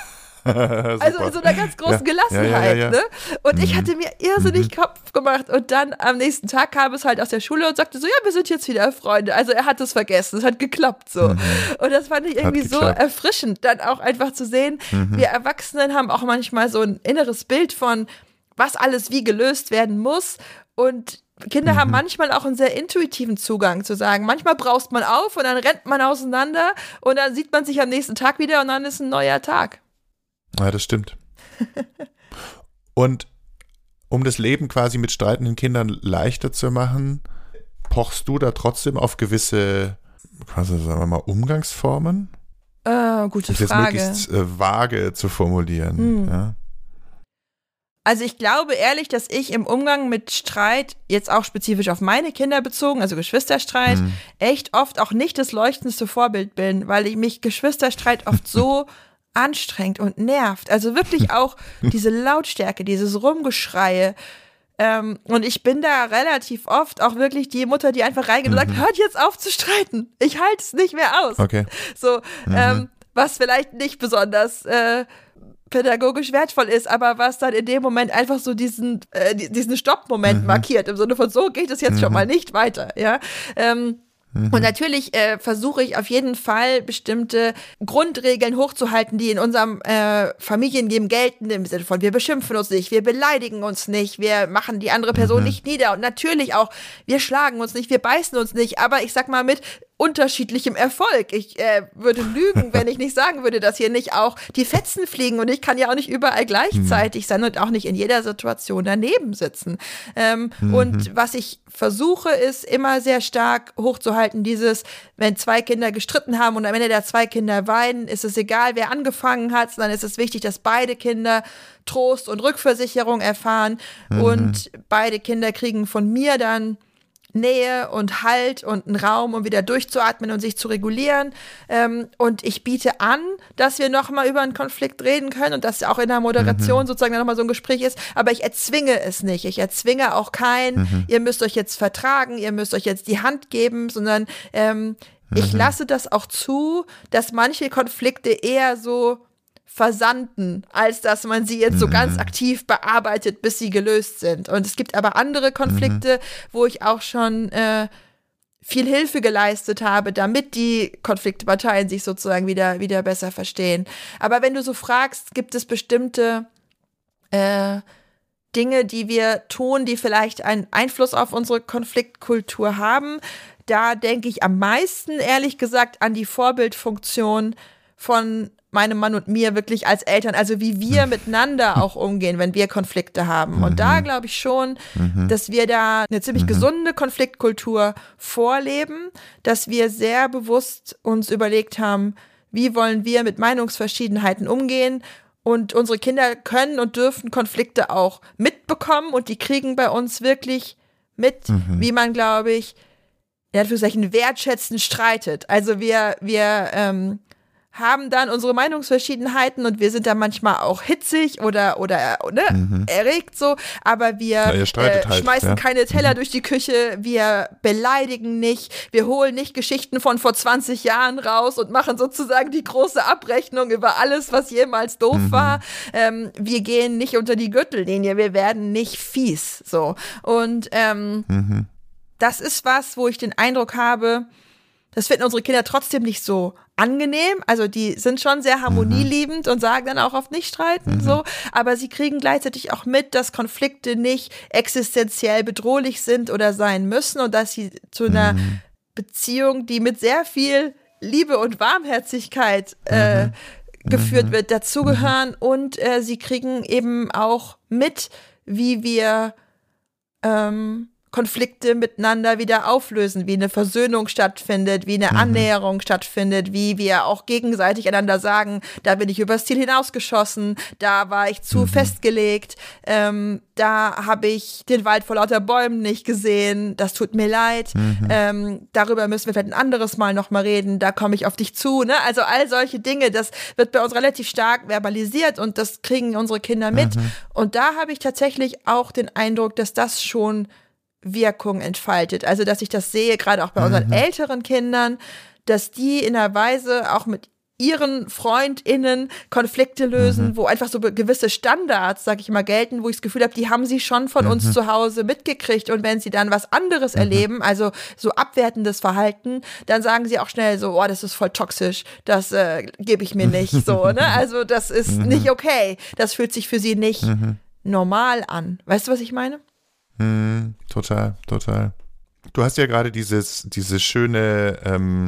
also in so einer ganz großen ja. Gelassenheit, ja, ja, ja, ja. ne? Und mhm. ich hatte mir irrsinnig mhm. Kopf gemacht und dann am nächsten Tag kam es halt aus der Schule und sagte so, ja, wir sind jetzt wieder Freunde. Also er hat es vergessen, es hat geklappt so. Mhm. Und das fand ich irgendwie so erfrischend, dann auch einfach zu sehen, mhm. wir Erwachsenen haben auch manchmal so ein inneres Bild von, was alles wie gelöst werden muss und Kinder mhm. haben manchmal auch einen sehr intuitiven Zugang zu sagen, manchmal braust man auf und dann rennt man auseinander und dann sieht man sich am nächsten Tag wieder und dann ist ein neuer Tag. Ja, das stimmt. Und um das Leben quasi mit streitenden Kindern leichter zu machen, pochst du da trotzdem auf gewisse, quasi, sagen wir mal, Umgangsformen? Äh, gute um es Frage. jetzt möglichst äh, vage zu formulieren. Hm. Ja? Also ich glaube ehrlich, dass ich im Umgang mit Streit, jetzt auch spezifisch auf meine Kinder bezogen, also Geschwisterstreit, Hm. echt oft auch nicht das leuchtendste Vorbild bin, weil ich mich Geschwisterstreit oft so anstrengt und nervt. Also wirklich auch diese Lautstärke, dieses Rumgeschreie. Ähm, und ich bin da relativ oft auch wirklich die Mutter, die einfach reingeht und sagt, hört jetzt auf zu streiten. Ich halte es nicht mehr aus. Okay. So, Mhm. ähm, was vielleicht nicht besonders äh, pädagogisch wertvoll ist, aber was dann in dem Moment einfach so diesen, äh, diesen Stopp-Moment Mhm. markiert, im Sinne von, so geht es jetzt Mhm. schon mal nicht weiter, ja. Ähm, Mhm. Und natürlich äh, versuche ich auf jeden Fall bestimmte Grundregeln hochzuhalten, die in unserem äh, Familienleben gelten, im Sinne von, wir beschimpfen uns nicht, wir beleidigen uns nicht, wir machen die andere Person Mhm. nicht nieder und natürlich auch, wir schlagen uns nicht, wir beißen uns nicht, aber ich sag mal mit unterschiedlichem Erfolg. Ich äh, würde lügen, wenn ich nicht sagen würde, dass hier nicht auch die Fetzen fliegen und ich kann ja auch nicht überall gleichzeitig sein und auch nicht in jeder Situation daneben sitzen. Ähm, Mhm. Und was ich versuche, ist immer sehr stark hochzuhalten, dieses, wenn zwei Kinder gestritten haben und am Ende der zwei Kinder weinen, ist es egal, wer angefangen hat, sondern ist es wichtig, dass beide Kinder Trost und Rückversicherung erfahren Mhm. und beide Kinder kriegen von mir dann Nähe und Halt und einen Raum, um wieder durchzuatmen und sich zu regulieren. Ähm, und ich biete an, dass wir nochmal über einen Konflikt reden können und dass auch in der Moderation mhm. sozusagen nochmal so ein Gespräch ist. Aber ich erzwinge es nicht. Ich erzwinge auch kein, mhm. ihr müsst euch jetzt vertragen, ihr müsst euch jetzt die Hand geben, sondern ähm, mhm. ich lasse das auch zu, dass manche Konflikte eher so versanden, als dass man sie jetzt so ganz aktiv bearbeitet, bis sie gelöst sind. Und es gibt aber andere Konflikte, mhm. wo ich auch schon äh, viel Hilfe geleistet habe, damit die Konfliktparteien sich sozusagen wieder, wieder besser verstehen. Aber wenn du so fragst, gibt es bestimmte äh, Dinge, die wir tun, die vielleicht einen Einfluss auf unsere Konfliktkultur haben, da denke ich am meisten, ehrlich gesagt, an die Vorbildfunktion von meinem Mann und mir wirklich als Eltern, also wie wir miteinander auch umgehen, wenn wir Konflikte haben. Und da glaube ich schon, mhm. dass wir da eine ziemlich mhm. gesunde Konfliktkultur vorleben, dass wir sehr bewusst uns überlegt haben, wie wollen wir mit Meinungsverschiedenheiten umgehen. Und unsere Kinder können und dürfen Konflikte auch mitbekommen und die kriegen bei uns wirklich mit, mhm. wie man, glaube ich, in Anführungszeichen wertschätzend streitet. Also wir, wir, ähm, haben dann unsere Meinungsverschiedenheiten und wir sind da manchmal auch hitzig oder, oder ne, mhm. erregt so, aber wir ja, ihr streitet äh, halt, schmeißen ja. keine Teller mhm. durch die Küche, wir beleidigen nicht, wir holen nicht Geschichten von vor zwanzig Jahren raus und machen sozusagen die große Abrechnung über alles, was jemals doof mhm. war. Ähm, wir gehen nicht unter die Gürtellinie, wir werden nicht fies, so. Und ähm, mhm. das ist was, wo ich den Eindruck habe, das finden unsere Kinder trotzdem nicht so angenehm. Also die sind schon sehr harmonieliebend mhm. und sagen dann auch oft nicht streiten, mhm. so. Aber sie kriegen gleichzeitig auch mit, dass Konflikte nicht existenziell bedrohlich sind oder sein müssen und dass sie zu einer mhm. Beziehung, die mit sehr viel Liebe und Warmherzigkeit äh, mhm. geführt mhm. wird, dazugehören. Mhm. Und äh, sie kriegen eben auch mit, wie wir ähm, Konflikte miteinander wieder auflösen, wie eine Versöhnung stattfindet, wie eine mhm. Annäherung stattfindet, wie wir auch gegenseitig einander sagen, da bin ich übers Ziel hinausgeschossen, da war ich zu mhm. festgelegt, ähm, da habe ich den Wald vor lauter Bäumen nicht gesehen, das tut mir leid, mhm. ähm, darüber müssen wir vielleicht ein anderes Mal nochmal reden, da komme ich auf dich zu, ne? Also all solche Dinge, das wird bei uns relativ stark verbalisiert und das kriegen unsere Kinder mit mhm. und da habe ich tatsächlich auch den Eindruck, dass das schon Wirkung entfaltet. Also, dass ich das sehe, gerade auch bei unseren mhm. älteren Kindern, dass die in einer Weise auch mit ihren FreundInnen Konflikte lösen, mhm. wo einfach so gewisse Standards, sag ich mal, gelten, wo ich das Gefühl habe, die haben sie schon von mhm. uns zu Hause mitgekriegt und wenn sie dann was anderes mhm. erleben, also so abwertendes Verhalten, dann sagen sie auch schnell so, oh, das ist voll toxisch, das äh, gebe ich mir nicht, so, ne? Also, das ist mhm. nicht okay. Das fühlt sich für sie nicht mhm. normal an. Weißt du, was ich meine? Hm, total, total. Du hast ja gerade dieses, diese schöne ähm,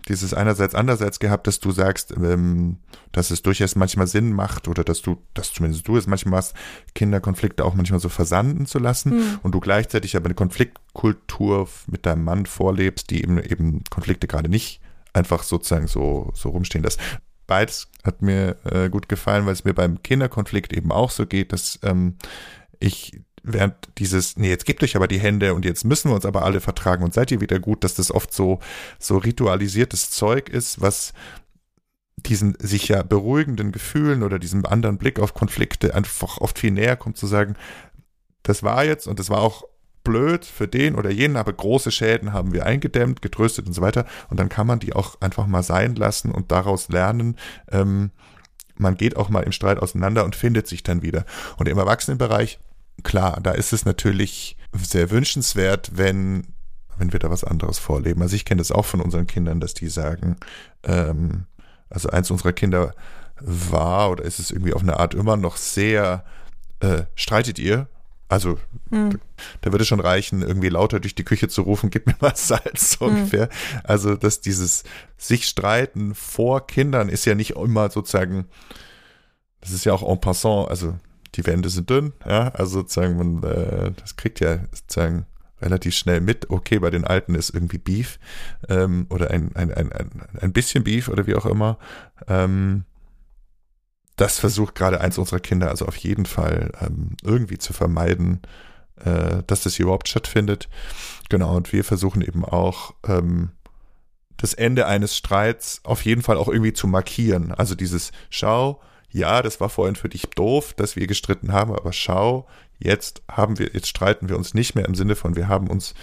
dieses einerseits, andererseits gehabt, dass du sagst, ähm, dass es durchaus manchmal Sinn macht oder dass du, dass zumindest du es manchmal machst, Kinderkonflikte auch manchmal so versanden zu lassen mhm. und du gleichzeitig aber eine Konfliktkultur mit deinem Mann vorlebst, die eben, eben Konflikte gerade nicht einfach sozusagen so, so rumstehen lässt. Beides hat mir äh, gut gefallen, weil es mir beim Kinderkonflikt eben auch so geht, dass ähm, ich während dieses, nee, jetzt gebt euch aber die Hände und jetzt müssen wir uns aber alle vertragen und seid ihr wieder gut, dass das oft so, so ritualisiertes Zeug ist, was diesen sich ja beruhigenden Gefühlen oder diesem anderen Blick auf Konflikte einfach oft viel näher kommt, zu sagen, das war jetzt und das war auch blöd für den oder jenen, aber große Schäden haben wir eingedämmt, getröstet und so weiter und dann kann man die auch einfach mal sein lassen und daraus lernen, ähm, man geht auch mal im Streit auseinander und findet sich dann wieder. Und im Erwachsenenbereich, klar, da ist es natürlich sehr wünschenswert, wenn, wenn wir da was anderes vorleben. Also ich kenne das auch von unseren Kindern, dass die sagen, ähm, also eins unserer Kinder war oder ist es irgendwie auf eine Art immer noch sehr, äh, streitet ihr? Also hm. da, da würde es schon reichen, irgendwie lauter durch die Küche zu rufen, gib mir mal Salz, so hm. ungefähr. Also dass dieses sich streiten vor Kindern ist ja nicht immer sozusagen, das ist ja auch en passant, also die Wände sind dünn, ja, also sozusagen, man, äh, das kriegt ja sozusagen relativ schnell mit, okay, bei den Alten ist irgendwie Beef ähm, oder ein, ein, ein, ein, ein bisschen Beef oder wie auch immer. Ähm, das versucht gerade eins unserer Kinder also auf jeden Fall ähm, irgendwie zu vermeiden, äh, dass das hier überhaupt stattfindet. Genau, und wir versuchen eben auch ähm, das Ende eines Streits auf jeden Fall auch irgendwie zu markieren. Also dieses, schau, ja, das war vorhin für dich doof, dass wir gestritten haben, aber schau, jetzt haben wir, jetzt streiten wir uns nicht mehr im Sinne von, wir haben uns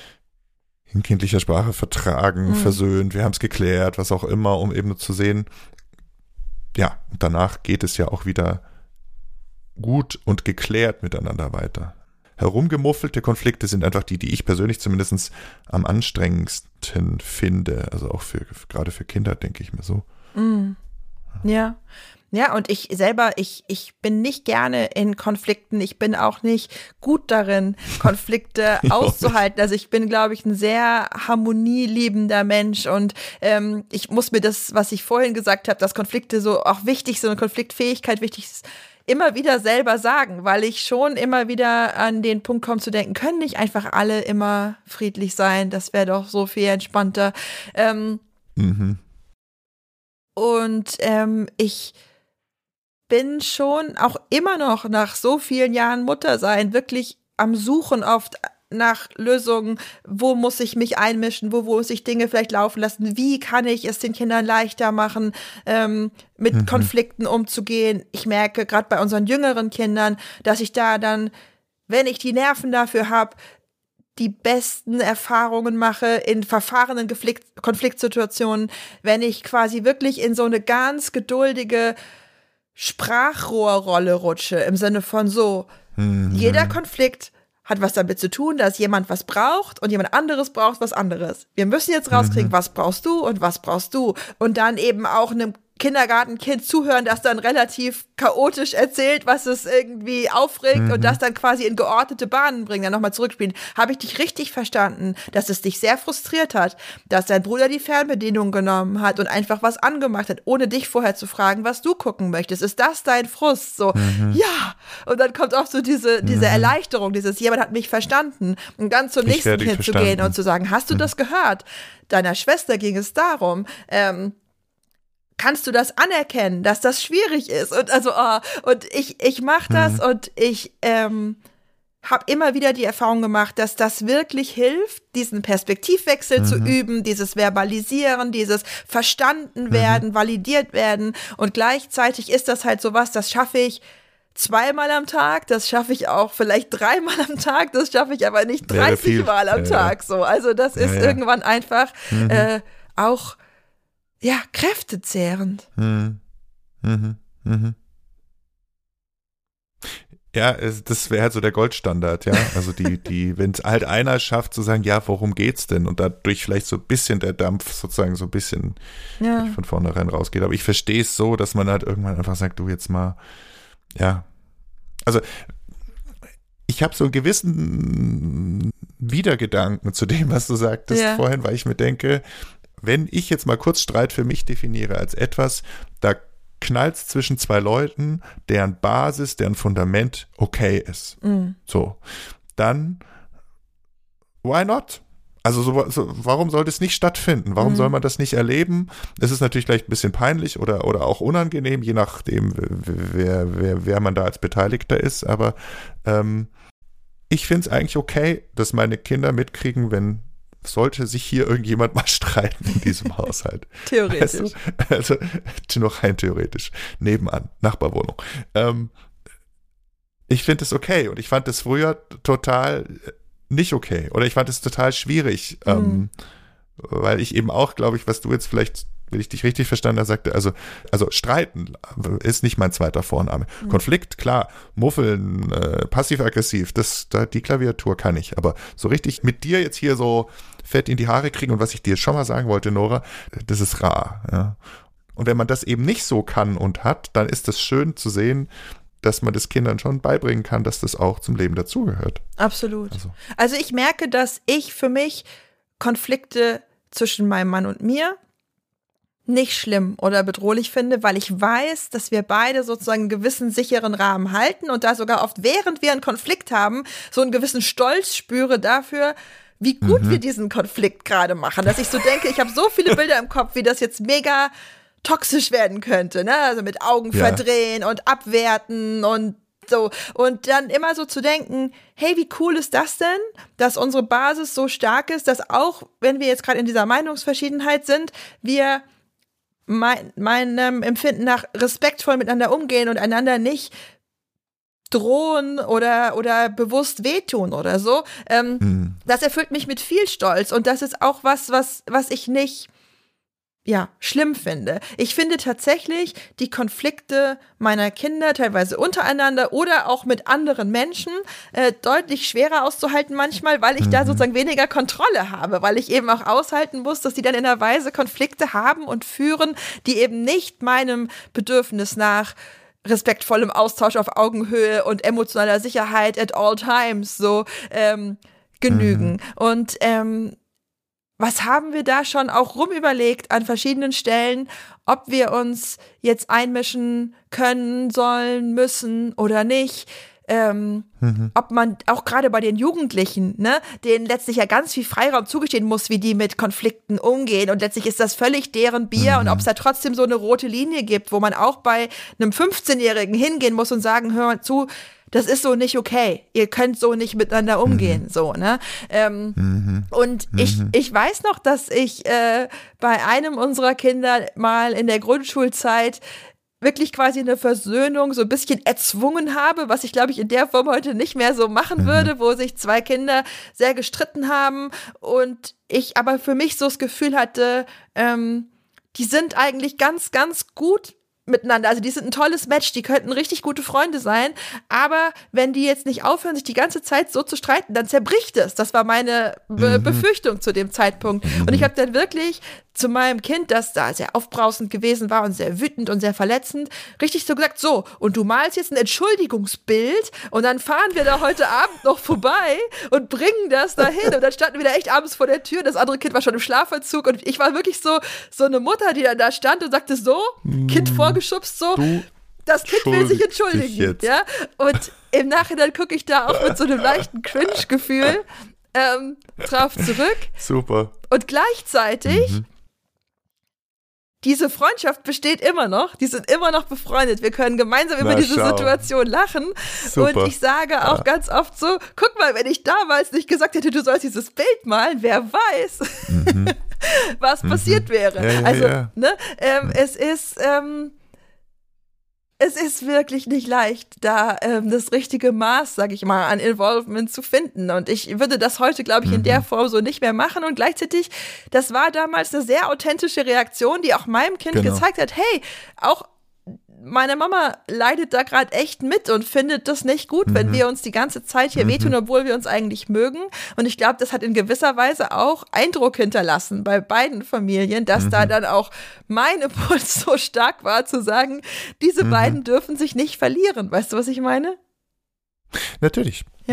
in kindlicher Sprache vertragen, mhm. versöhnt, wir haben es geklärt, was auch immer, um eben zu sehen, ja, danach geht es ja auch wieder gut und geklärt miteinander weiter. Herumgemuffelte Konflikte sind einfach die, die ich persönlich zumindest am anstrengendsten finde, also auch für, gerade für Kinder, denke ich mir so. Mhm. Ja. Ja, und ich selber, ich, ich bin nicht gerne in Konflikten. Ich bin auch nicht gut darin, Konflikte auszuhalten. Also ich bin, glaube ich, ein sehr harmonieliebender Mensch und ähm, ich muss mir das, was ich vorhin gesagt habe, dass Konflikte so auch wichtig sind und Konfliktfähigkeit wichtig ist, immer wieder selber sagen, weil ich schon immer wieder an den Punkt komme zu denken, können nicht einfach alle immer friedlich sein? Das wäre doch so viel entspannter. Ähm, mhm. Und ähm, ich bin schon auch immer noch nach so vielen Jahren Mutter sein, wirklich am Suchen oft nach Lösungen, wo muss ich mich einmischen, wo, wo muss ich Dinge vielleicht laufen lassen, wie kann ich es den Kindern leichter machen, ähm, mit mhm. Konflikten umzugehen. Ich merke gerade bei unseren jüngeren Kindern, dass ich da dann, wenn ich die Nerven dafür habe, die besten Erfahrungen mache in verfahrenen Konflikt- Konfliktsituationen, wenn ich quasi wirklich in so eine ganz geduldige Sprachrohrrolle rutsche, im Sinne von so, mhm. jeder Konflikt hat was damit zu tun, dass jemand was braucht und jemand anderes braucht was anderes. Wir müssen jetzt rauskriegen, mhm. was brauchst du und was brauchst du. Und dann eben auch einem Kindergartenkind zuhören, das dann relativ chaotisch erzählt, was es irgendwie aufregt mhm. und das dann quasi in geordnete Bahnen bringen, dann nochmal zurückspielen. Habe ich dich richtig verstanden, dass es dich sehr frustriert hat, dass dein Bruder die Fernbedienung genommen hat und einfach was angemacht hat, ohne dich vorher zu fragen, was du gucken möchtest? Ist das dein Frust? So, mhm. ja. Und dann kommt auch so diese, diese mhm. Erleichterung, dieses, jemand hat mich verstanden. Und dann zum nächsten Kind zu gehen und zu sagen, hast du mhm. das gehört? Deiner Schwester ging es darum, ähm, kannst du das anerkennen, dass das schwierig ist? Und also, oh, und ich, ich mache das mhm. und ich ähm, habe immer wieder die Erfahrung gemacht, dass das wirklich hilft, diesen Perspektivwechsel mhm. zu üben, dieses Verbalisieren, dieses verstanden werden, mhm. validiert werden. Und gleichzeitig ist das halt sowas, das schaffe ich zweimal am Tag, das schaffe ich auch vielleicht dreimal am Tag, das schaffe ich aber nicht dreißig Mal am ja, Tag. So, also das ist ja, ja. irgendwann einfach mhm. äh, auch ja, kräftezehrend. Mhm. Mhm. Mhm. Ja, es, das wäre halt so der Goldstandard, ja. Also die, die, wenn es halt einer schafft zu sagen, ja, worum geht's denn? Und dadurch vielleicht so ein bisschen der Dampf sozusagen so ein bisschen ja. von vornherein rausgeht. Aber ich verstehe es so, dass man halt irgendwann einfach sagt, du jetzt mal, ja. Also ich habe so einen gewissen Widergedanken zu dem, was du sagtest ja. vorhin, weil ich mir denke, wenn ich jetzt mal kurz Streit für mich definiere als etwas, da knallt es zwischen zwei Leuten, deren Basis, deren Fundament okay ist. Mhm. So, dann why not? Also so, so, warum sollte es nicht stattfinden? Warum mhm. soll man das nicht erleben? Es ist natürlich vielleicht ein bisschen peinlich oder, oder auch unangenehm, je nachdem, wer, wer, wer man da als Beteiligter ist. Aber ähm, ich finde es eigentlich okay, dass meine Kinder mitkriegen, wenn sollte sich hier irgendjemand mal streiten in diesem Haushalt. Theoretisch. Also, also noch rein theoretisch. Nebenan, Nachbarwohnung. Ähm, ich finde es okay und ich fand es früher total nicht okay. Oder ich fand es total schwierig, mhm. ähm, weil ich eben auch, glaube ich, was du jetzt vielleicht, wenn ich dich richtig verstanden habe, sagte, also, also streiten ist nicht mein zweiter Vorname. Mhm. Konflikt, klar, muffeln, äh, passiv-aggressiv, das, da, die Klaviatur kann ich. Aber so richtig mit dir jetzt hier so Fett in die Haare kriegen und was ich dir schon mal sagen wollte, Nora, das ist rar. Ja. Und wenn man das eben nicht so kann und hat, dann ist das schön zu sehen, dass man das Kindern schon beibringen kann, dass das auch zum Leben dazugehört. Absolut. Also. also ich merke, dass ich für mich Konflikte zwischen meinem Mann und mir nicht schlimm oder bedrohlich finde, weil ich weiß, dass wir beide sozusagen einen gewissen sicheren Rahmen halten und da sogar oft, während wir einen Konflikt haben, so einen gewissen Stolz spüre dafür, wie gut mhm. wir diesen Konflikt gerade machen. Dass ich so denke, ich habe so viele Bilder im Kopf, wie das jetzt mega toxisch werden könnte, ne? Also mit Augen ja. verdrehen und abwerten und so. Und dann immer so zu denken, hey, wie cool ist das denn, dass unsere Basis so stark ist, dass auch, wenn wir jetzt gerade in dieser Meinungsverschiedenheit sind, wir mein, meinem Empfinden nach respektvoll miteinander umgehen und einander nicht drohen oder, oder bewusst wehtun oder so. Ähm, mhm. Das erfüllt mich mit viel Stolz und das ist auch was, was, was ich nicht ja, schlimm finde. Ich finde tatsächlich die Konflikte meiner Kinder, teilweise untereinander oder auch mit anderen Menschen, äh, deutlich schwerer auszuhalten manchmal, weil ich mhm. da sozusagen weniger Kontrolle habe, weil ich eben auch aushalten muss, dass die dann in einer Weise Konflikte haben und führen, die eben nicht meinem Bedürfnis nach respektvollem Austausch auf Augenhöhe und emotionaler Sicherheit at all times so ähm, genügen. Mhm. Und ähm, was haben wir da schon auch rumüberlegt an verschiedenen Stellen, ob wir uns jetzt einmischen können, sollen, müssen oder nicht. Ähm, mhm. Ob man auch gerade bei den Jugendlichen, ne, denen letztlich ja ganz viel Freiraum zugestehen muss, wie die mit Konflikten umgehen. Und letztlich ist das völlig deren Bier. Mhm. Und ob es da trotzdem so eine rote Linie gibt, wo man auch bei einem fünfzehnjährigen hingehen muss und sagen, hör mal zu, das ist so nicht okay. Ihr könnt so nicht miteinander umgehen, mhm. so, ne? Ähm, mhm. Und mhm. ich, ich weiß noch, dass ich äh, bei einem unserer Kinder mal in der Grundschulzeit wirklich quasi eine Versöhnung so ein bisschen erzwungen habe, was ich, glaube ich, in der Form heute nicht mehr so machen mhm. würde, wo sich zwei Kinder sehr gestritten haben und ich aber für mich so das Gefühl hatte, ähm, die sind eigentlich ganz, ganz gut miteinander. Also die sind ein tolles Match, die könnten richtig gute Freunde sein, aber wenn die jetzt nicht aufhören, sich die ganze Zeit so zu streiten, dann zerbricht es. Das war meine Be- mhm. Befürchtung zu dem Zeitpunkt. Mhm. Und ich habe dann wirklich zu meinem Kind, das da sehr aufbrausend gewesen war und sehr wütend und sehr verletzend, richtig so gesagt, so, und du malst jetzt ein Entschuldigungsbild und dann fahren wir da heute Abend noch vorbei und bringen das dahin. Und dann standen wir da echt abends vor der Tür, das andere Kind war schon im Schlafvollzug und ich war wirklich so, so eine Mutter, die dann da stand und sagte so, Kind vorgeschubst so, du das Kind will sich entschuldigen. Ja? Und im Nachhinein gucke ich da auch mit so einem leichten Cringe-Gefühl ähm, drauf zurück. Super. Und gleichzeitig mhm. diese Freundschaft besteht immer noch. Die sind immer noch befreundet. Wir können gemeinsam Na, über diese schau. Situation lachen. Super. Und ich sage auch ja. ganz oft so, guck mal, wenn ich damals nicht gesagt hätte, du sollst dieses Bild malen, wer weiß, mhm. was mhm. passiert wäre. Ja, ja, also, ja. ne, ähm, mhm. es ist, ähm, es ist wirklich nicht leicht, da ähm, das richtige Maß, sag ich mal, an Involvement zu finden. Und ich würde das heute, glaube ich, in der Form so nicht mehr machen. Und gleichzeitig, das war damals eine sehr authentische Reaktion, die auch meinem Kind genau. gezeigt hat, hey, auch meine Mama leidet da gerade echt mit und findet das nicht gut, mhm. wenn wir uns die ganze Zeit hier mhm. wehtun, obwohl wir uns eigentlich mögen. Und ich glaube, das hat in gewisser Weise auch Eindruck hinterlassen bei beiden Familien, dass mhm. da dann auch mein Impuls so stark war, zu sagen, diese mhm. beiden dürfen sich nicht verlieren. Weißt du, was ich meine? Natürlich, ja. weil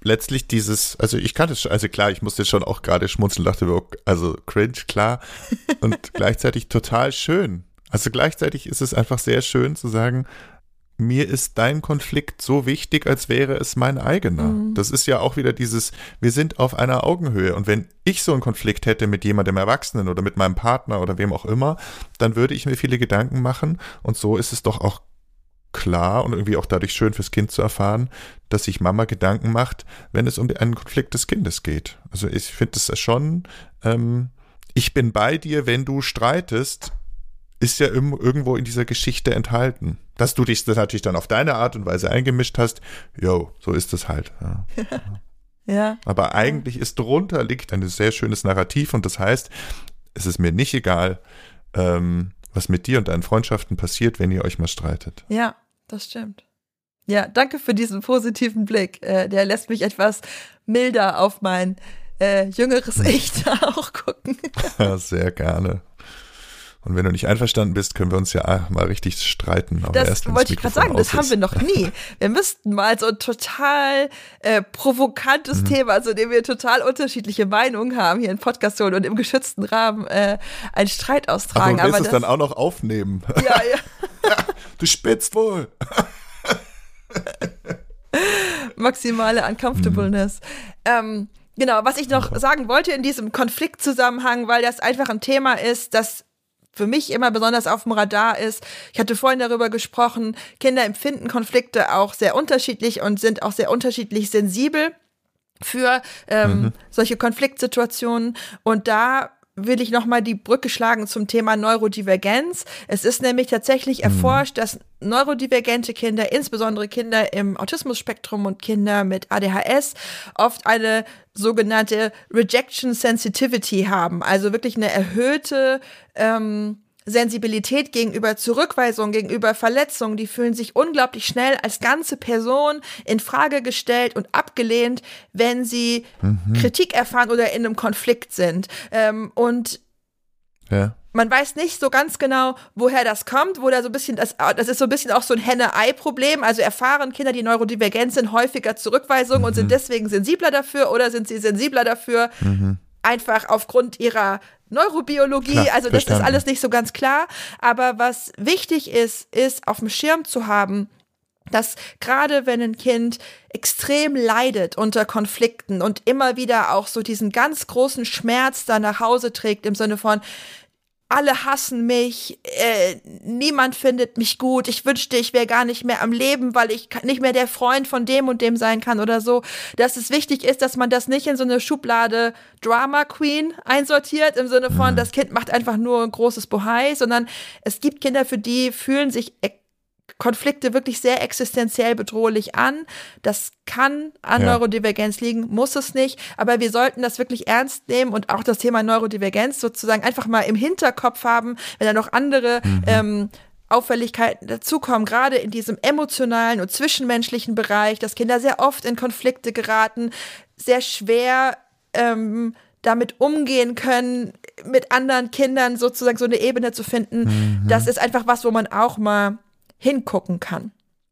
letztlich dieses, also ich kannte es schon, also klar, ich musste schon auch gerade schmunzeln, dachte mir, also cringe, klar, und gleichzeitig total schön. Also gleichzeitig ist es einfach sehr schön zu sagen, mir ist dein Konflikt so wichtig, als wäre es mein eigener. Mhm. Das ist ja auch wieder dieses, wir sind auf einer Augenhöhe, und wenn ich so einen Konflikt hätte mit jemandem Erwachsenen oder mit meinem Partner oder wem auch immer, dann würde ich mir viele Gedanken machen, und so ist es doch auch klar und irgendwie auch dadurch schön fürs Kind zu erfahren, dass sich Mama Gedanken macht, wenn es um einen Konflikt des Kindes geht. Also ich finde es schon, ähm, ich bin bei dir, wenn du streitest, ist ja im, irgendwo in dieser Geschichte enthalten. Dass du dich das natürlich dann auf deine Art und Weise eingemischt hast, jo, so ist es halt. Ja. Ja. Aber eigentlich ist drunter liegt ein sehr schönes Narrativ, und das heißt, es ist mir nicht egal, ähm, was mit dir und deinen Freundschaften passiert, wenn ihr euch mal streitet. Ja, das stimmt. Ja, danke für diesen positiven Blick. Äh, der lässt mich etwas milder auf mein äh, jüngeres Ich da auch gucken. Ja, sehr gerne. Und wenn du nicht einverstanden bist, können wir uns ja mal richtig streiten. Aber das erst, wollte ich gerade sagen, das haben wir noch nie. Wir müssten mal so ein total äh, provokantes mhm. Thema, also dem wir total unterschiedliche Meinungen haben, hier in Podcast holen und im geschützten Rahmen äh, einen Streit austragen. Ach, du willst aber es dann auch noch aufnehmen. Ja, ja. Du spitzt wohl. Maximale Uncomfortableness. Mhm. Ähm, genau, was ich noch sagen wollte in diesem Konfliktzusammenhang, weil das einfach ein Thema ist, das für mich immer besonders auf dem Radar ist. Ich hatte vorhin darüber gesprochen, Kinder empfinden Konflikte auch sehr unterschiedlich und sind auch sehr unterschiedlich sensibel für ähm, mhm. solche Konfliktsituationen. Und da will ich nochmal die Brücke schlagen zum Thema Neurodivergenz. Es ist nämlich tatsächlich mhm. erforscht, dass neurodivergente Kinder, insbesondere Kinder im Autismus-Spektrum und Kinder mit A D H S, oft eine sogenannte Rejection Sensitivity haben. Also wirklich eine erhöhte ähm, Sensibilität gegenüber Zurückweisung, gegenüber Verletzungen. Die fühlen sich unglaublich schnell als ganze Person in Frage gestellt und abgelehnt, wenn sie mhm. Kritik erfahren oder in einem Konflikt sind. Ähm, und ja. man weiß nicht so ganz genau, woher das kommt, wo da so ein bisschen, das, das ist so ein bisschen auch so ein Henne-Ei-Problem. Also erfahren Kinder, die neurodivergent sind, häufiger Zurückweisung mhm. und sind deswegen sensibler dafür, oder sind sie sensibler dafür, mhm. einfach aufgrund ihrer Neurobiologie, klar, also das verstanden. Ist alles nicht so ganz klar. Aber was wichtig ist, ist auf dem Schirm zu haben, dass gerade wenn ein Kind extrem leidet unter Konflikten und immer wieder auch so diesen ganz großen Schmerz da nach Hause trägt, im Sinne von, alle hassen mich, äh, niemand findet mich gut, ich wünschte, ich wäre gar nicht mehr am Leben, weil ich nicht mehr der Freund von dem und dem sein kann oder so, dass es wichtig ist, dass man das nicht in so eine Schublade Drama Queen einsortiert, im Sinne von, das Kind macht einfach nur ein großes Bohai, sondern es gibt Kinder, für die fühlen sich Konflikte wirklich sehr existenziell bedrohlich an. Das kann an ja. Neurodivergenz liegen, muss es nicht. Aber wir sollten das wirklich ernst nehmen und auch das Thema Neurodivergenz sozusagen einfach mal im Hinterkopf haben, wenn da noch andere mhm. ähm, Auffälligkeiten dazukommen, gerade in diesem emotionalen und zwischenmenschlichen Bereich, dass Kinder sehr oft in Konflikte geraten, sehr schwer ähm, damit umgehen können, mit anderen Kindern sozusagen so eine Ebene zu finden. Mhm. Das ist einfach was, wo man auch mal hingucken kann.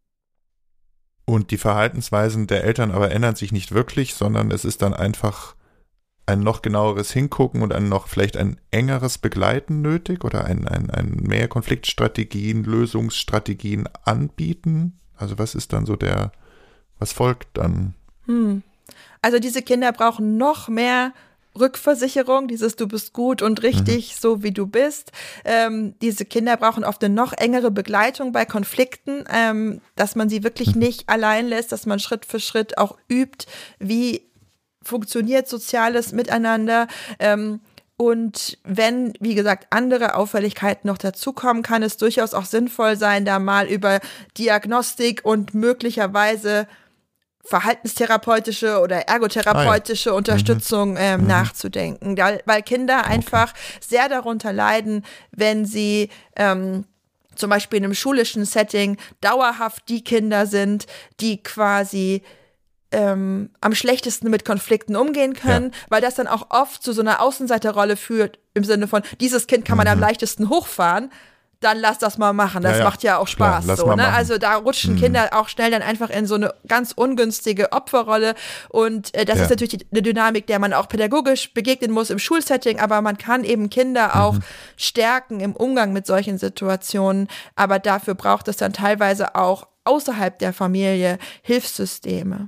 Und die Verhaltensweisen der Eltern aber ändern sich nicht wirklich, sondern es ist dann einfach ein noch genaueres Hingucken und ein noch vielleicht ein engeres Begleiten nötig oder ein, ein, ein mehr Konfliktstrategien, Lösungsstrategien anbieten. Also was ist dann so der, was folgt dann? Hm. Also diese Kinder brauchen noch mehr Rückversicherung, dieses du bist gut und richtig, mhm. so wie du bist. Ähm, diese Kinder brauchen oft eine noch engere Begleitung bei Konflikten, ähm, dass man sie wirklich mhm. nicht allein lässt, dass man Schritt für Schritt auch übt, wie funktioniert soziales Miteinander. Ähm, und wenn, wie gesagt, andere Auffälligkeiten noch dazukommen, kann es durchaus auch sinnvoll sein, da mal über Diagnostik und möglicherweise verhaltenstherapeutische oder ergotherapeutische ah, ja. Unterstützung ähm, mhm. nachzudenken, da, weil Kinder okay. einfach sehr darunter leiden, wenn sie ähm, zum Beispiel in einem schulischen Setting dauerhaft die Kinder sind, die quasi ähm, am schlechtesten mit Konflikten umgehen können, ja. weil das dann auch oft zu so einer Außenseiterrolle führt, im Sinne von, dieses Kind kann man mhm. am leichtesten hochfahren. dann lass das mal machen. Das ja, ja. macht ja auch Spaß. Klar, so, ne? Also da rutschen mhm. Kinder auch schnell dann einfach in so eine ganz ungünstige Opferrolle. Und äh, das ja. ist natürlich die, eine Dynamik, der man auch pädagogisch begegnen muss im Schulsetting. Aber man kann eben Kinder auch mhm. stärken im Umgang mit solchen Situationen. Aber dafür braucht es dann teilweise auch außerhalb der Familie Hilfssysteme.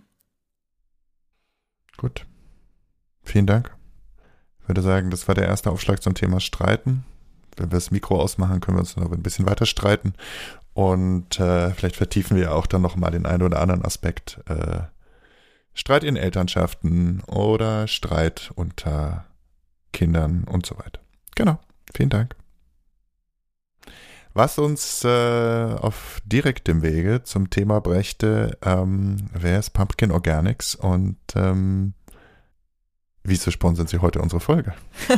Gut. Vielen Dank. Ich würde sagen, das war der erste Aufschlag zum Thema Streiten. Wenn wir das Mikro ausmachen, können wir uns noch ein bisschen weiter streiten. Und äh, vielleicht vertiefen wir auch dann nochmal den einen oder anderen Aspekt. Äh, Streit in Elternschaften oder Streit unter Kindern und so weiter. Genau. Vielen Dank. Was uns äh, auf direktem Wege zum Thema brächte, ähm, wäre es Pumpkin Organics. Und ähm, wieso sponsern Sie heute unsere Folge?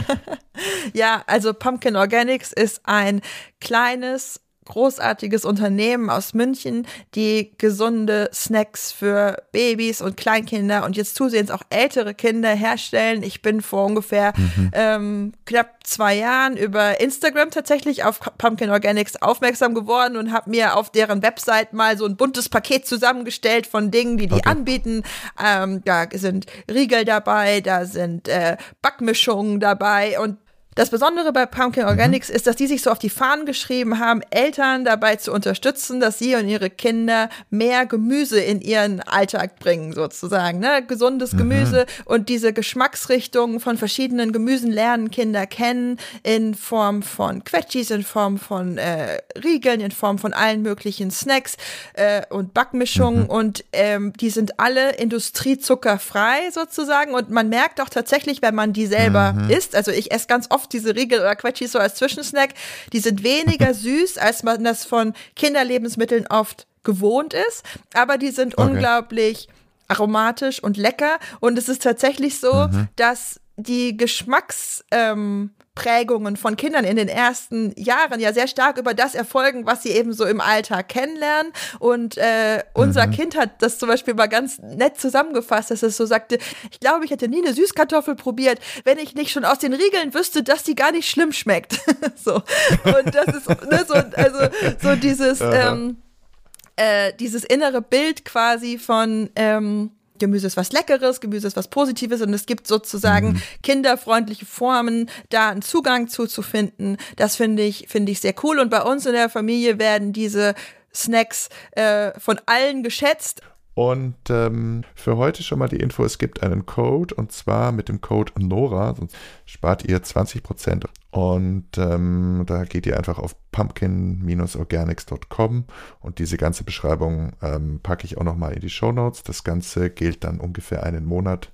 Ja, also Pumpkin Organics ist ein kleines, großartiges Unternehmen aus München, die gesunde Snacks für Babys und Kleinkinder und jetzt zusehends auch ältere Kinder herstellen. Ich bin vor ungefähr mhm. ähm, knapp zwei Jahren über Instagram tatsächlich auf Pumpkin Organics aufmerksam geworden und habe mir auf deren Website mal so ein buntes Paket zusammengestellt von Dingen, die die okay. anbieten. Ähm, da sind Riegel dabei, da sind äh, Backmischungen dabei und das Besondere bei Pumpkin Organics mhm. ist, dass die sich so auf die Fahnen geschrieben haben, Eltern dabei zu unterstützen, dass sie und ihre Kinder mehr Gemüse in ihren Alltag bringen, sozusagen. Ne? Gesundes mhm. Gemüse und diese Geschmacksrichtungen von verschiedenen Gemüsen lernen Kinder kennen in Form von Quetschis, in Form von äh, Riegeln, in Form von allen möglichen Snacks äh, und Backmischungen mhm. und ähm, die sind alle industriezuckerfrei sozusagen und man merkt auch tatsächlich, wenn man die selber mhm. isst, also ich esse ganz oft diese Riegel oder Quetschis so als Zwischensnack, die sind weniger süß, als man das von Kinderlebensmitteln oft gewohnt ist, aber die sind okay. unglaublich aromatisch und lecker und es ist tatsächlich so, mhm. dass die Geschmacks ähm, Prägungen von Kindern in den ersten Jahren ja sehr stark über das erfolgen, was sie eben so im Alltag kennenlernen. Und äh, unser mhm. Kind hat das zum Beispiel mal ganz nett zusammengefasst, dass es so sagte, ich glaube, ich hätte nie eine Süßkartoffel probiert, wenn ich nicht schon aus den Riegeln wüsste, dass die gar nicht schlimm schmeckt. so. Und das ist ne, so, also so dieses, ähm, äh, dieses innere Bild quasi von ähm, Gemüse ist was Leckeres, Gemüse ist was Positives und es gibt sozusagen mhm. kinderfreundliche Formen, da einen Zugang zu, zu finden. Das finde ich, finde ich sehr cool und bei uns in der Familie werden diese Snacks äh, von allen geschätzt. Und ähm, für heute schon mal die Info, es gibt einen Code und zwar mit dem Code Nora, sonst spart ihr zwanzig Prozent. Und ähm, da geht ihr einfach auf pumpkin organics Punkt com und diese ganze Beschreibung ähm, packe ich auch nochmal in die Shownotes. Das Ganze gilt dann ungefähr einen Monat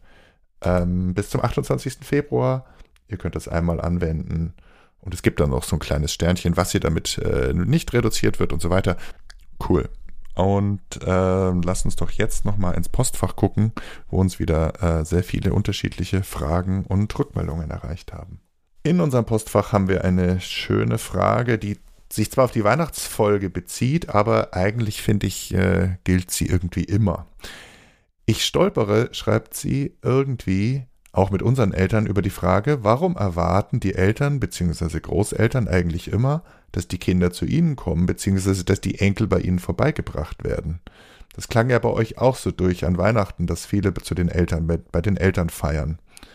ähm, bis zum achtundzwanzigsten Februar. Ihr könnt das einmal anwenden und es gibt dann noch so ein kleines Sternchen, was hier damit äh, nicht reduziert wird und so weiter. Cool. Und äh, lass uns doch jetzt nochmal ins Postfach gucken, wo uns wieder äh, sehr viele unterschiedliche Fragen und Rückmeldungen erreicht haben. In unserem Postfach haben wir eine schöne Frage, die sich zwar auf die Weihnachtsfolge bezieht, aber eigentlich, finde ich, äh, gilt sie irgendwie immer. Ich stolpere, schreibt sie, irgendwie auch mit unseren Eltern über die Frage, warum erwarten die Eltern bzw. Großeltern eigentlich immer, dass die Kinder zu ihnen kommen, beziehungsweise dass die Enkel bei ihnen vorbeigebracht werden. Das klang ja bei euch auch so durch an Weihnachten, dass viele zu den Eltern, bei, bei den Eltern feiern.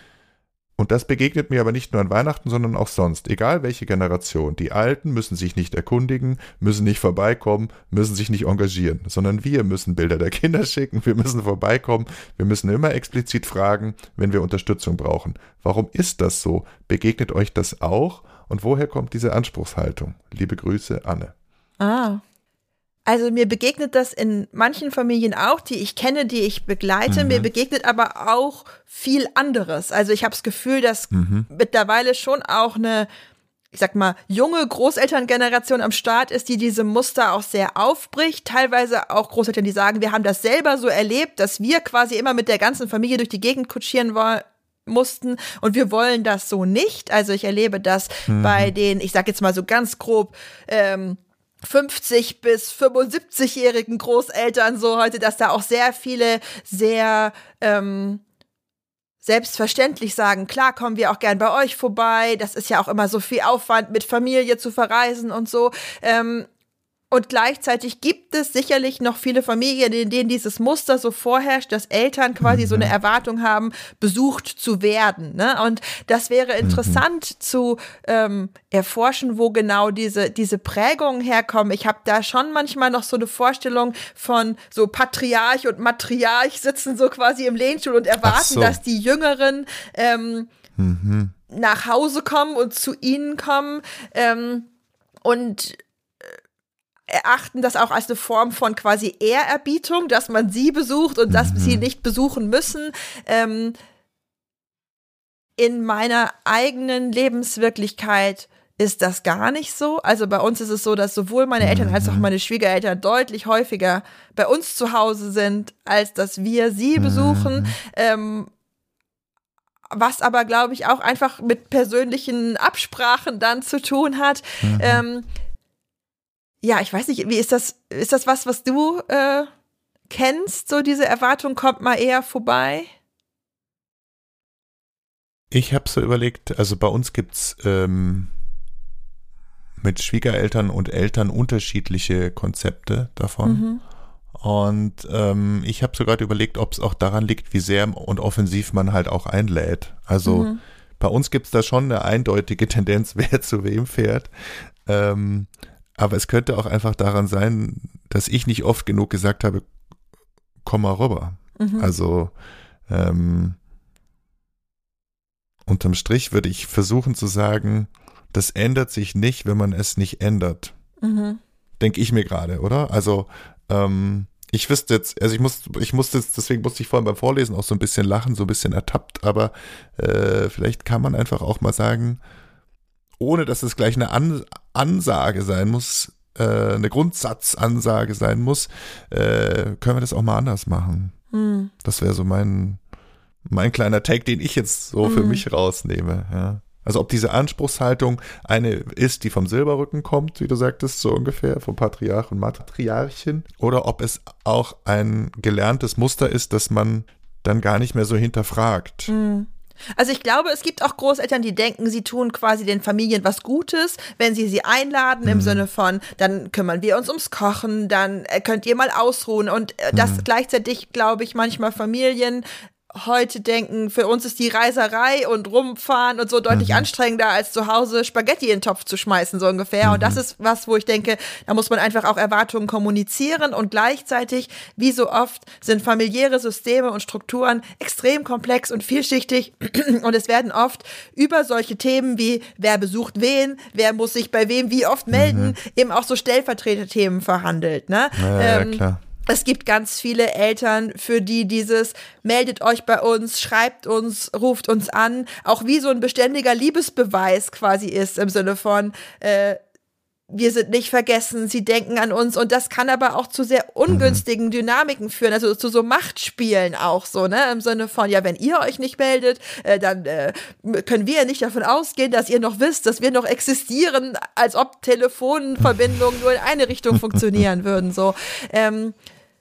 Und das begegnet mir aber nicht nur an Weihnachten, sondern auch sonst. Egal welche Generation. Die Alten müssen sich nicht erkundigen, müssen nicht vorbeikommen, müssen sich nicht engagieren, sondern wir müssen Bilder der Kinder schicken, wir müssen vorbeikommen, wir müssen immer explizit fragen, wenn wir Unterstützung brauchen. Warum ist das so? Begegnet euch das auch? Und woher kommt diese Anspruchshaltung? Liebe Grüße, Anne. Ah, also mir begegnet das in manchen Familien auch, die ich kenne, die ich begleite. Mhm. Mir begegnet aber auch viel anderes. Also ich habe das Gefühl, dass mhm. mittlerweile schon auch eine, ich sag mal, junge Großelterngeneration am Start ist, die diese Muster auch sehr aufbricht. Teilweise auch Großeltern, die sagen, wir haben das selber so erlebt, dass wir quasi immer mit der ganzen Familie durch die Gegend kutschieren wollen. mussten und wir wollen das so nicht. Also ich erlebe das mhm. bei den, ich sag jetzt mal so ganz grob, ähm, fünfzig bis fünfundsiebzig-jährigen Großeltern so heute, dass da auch sehr viele sehr ähm, selbstverständlich sagen, klar, kommen wir auch gern bei euch vorbei, das ist ja auch immer so viel Aufwand, mit Familie zu verreisen und so. Ähm, und gleichzeitig gibt es sicherlich noch viele Familien, in denen dieses Muster so vorherrscht, dass Eltern quasi mhm. so eine Erwartung haben, besucht zu werden. Ne? Und das wäre interessant mhm. zu ähm, erforschen, wo genau diese, diese Prägungen herkommen. Ich habe da schon manchmal noch so eine Vorstellung von so Patriarch und Matriarch sitzen so quasi im Lehnstuhl und erwarten, so. dass die Jüngeren ähm, mhm. nach Hause kommen und zu ihnen kommen ähm, und erachten das auch als eine Form von quasi Ehrerbietung, dass man sie besucht und dass mhm. sie nicht besuchen müssen. Ähm, in meiner eigenen Lebenswirklichkeit ist das gar nicht so. Also bei uns ist es so, dass sowohl meine Eltern als auch meine Schwiegereltern deutlich häufiger bei uns zu Hause sind, als dass wir sie besuchen. Mhm. Ähm, was aber, glaube ich, auch einfach mit persönlichen Absprachen dann zu tun hat. Mhm. Ähm, Ja, ich weiß nicht, wie ist das, ist das was, was du äh, kennst? So diese Erwartung kommt mal eher vorbei? Ich habe so überlegt, also bei uns gibt's ähm, mit Schwiegereltern und Eltern unterschiedliche Konzepte davon. Mhm. Und ähm, ich habe sogar überlegt, ob es auch daran liegt, wie sehr und offensiv man halt auch einlädt. Also mhm. bei uns gibt's da schon eine eindeutige Tendenz, wer zu wem fährt. Ähm, Aber es könnte auch einfach daran sein, dass ich nicht oft genug gesagt habe, komm mal rüber. Mhm. Also ähm, unterm Strich würde ich versuchen zu sagen, das ändert sich nicht, wenn man es nicht ändert. Mhm. Denke ich mir gerade, oder? Also ähm, ich wüsste jetzt, also ich muss, ich musste jetzt, deswegen musste ich vorhin beim Vorlesen auch so ein bisschen lachen, so ein bisschen ertappt, aber äh, vielleicht kann man einfach auch mal sagen, ohne dass es gleich eine An- Ansage sein muss, äh, eine Grundsatzansage sein muss, äh, können wir das auch mal anders machen. Hm. Das wäre so mein, mein kleiner Take, den ich jetzt so hm. für mich rausnehme. Ja. Also ob diese Anspruchshaltung eine ist, die vom Silberrücken kommt, wie du sagtest, so ungefähr, vom Patriarch und Matriarchin, oder ob es auch ein gelerntes Muster ist, das man dann gar nicht mehr so hinterfragt. Hm. Also ich glaube, es gibt auch Großeltern, die denken, sie tun quasi den Familien was Gutes, wenn sie sie einladen, mhm. im Sinne von, dann kümmern wir uns ums Kochen, dann könnt ihr mal ausruhen. Und das mhm. gleichzeitig, glaube ich, manchmal Familien heute denken, für uns ist die Reiserei und Rumfahren und so deutlich mhm. anstrengender, als zu Hause Spaghetti in den Topf zu schmeißen, so ungefähr. Mhm. Und das ist was, wo ich denke, da muss man einfach auch Erwartungen kommunizieren und gleichzeitig, wie so oft, sind familiäre Systeme und Strukturen extrem komplex und vielschichtig und es werden oft über solche Themen wie, wer besucht wen, wer muss sich bei wem wie oft melden, mhm. eben auch so Stellvertreterthemen verhandelt, ne? Ja, ähm, ja, klar. Es gibt ganz viele Eltern, für die dieses meldet euch bei uns, schreibt uns, ruft uns an, auch wie so ein beständiger Liebesbeweis quasi ist, im Sinne von äh, wir sind nicht vergessen, sie denken an uns, und das kann aber auch zu sehr ungünstigen Dynamiken führen, also zu so Machtspielen auch so, ne, im Sinne von, ja, wenn ihr euch nicht meldet, äh, dann äh, können wir nicht davon ausgehen, dass ihr noch wisst, dass wir noch existieren, als ob Telefonverbindungen nur in eine Richtung funktionieren würden, so. Ähm,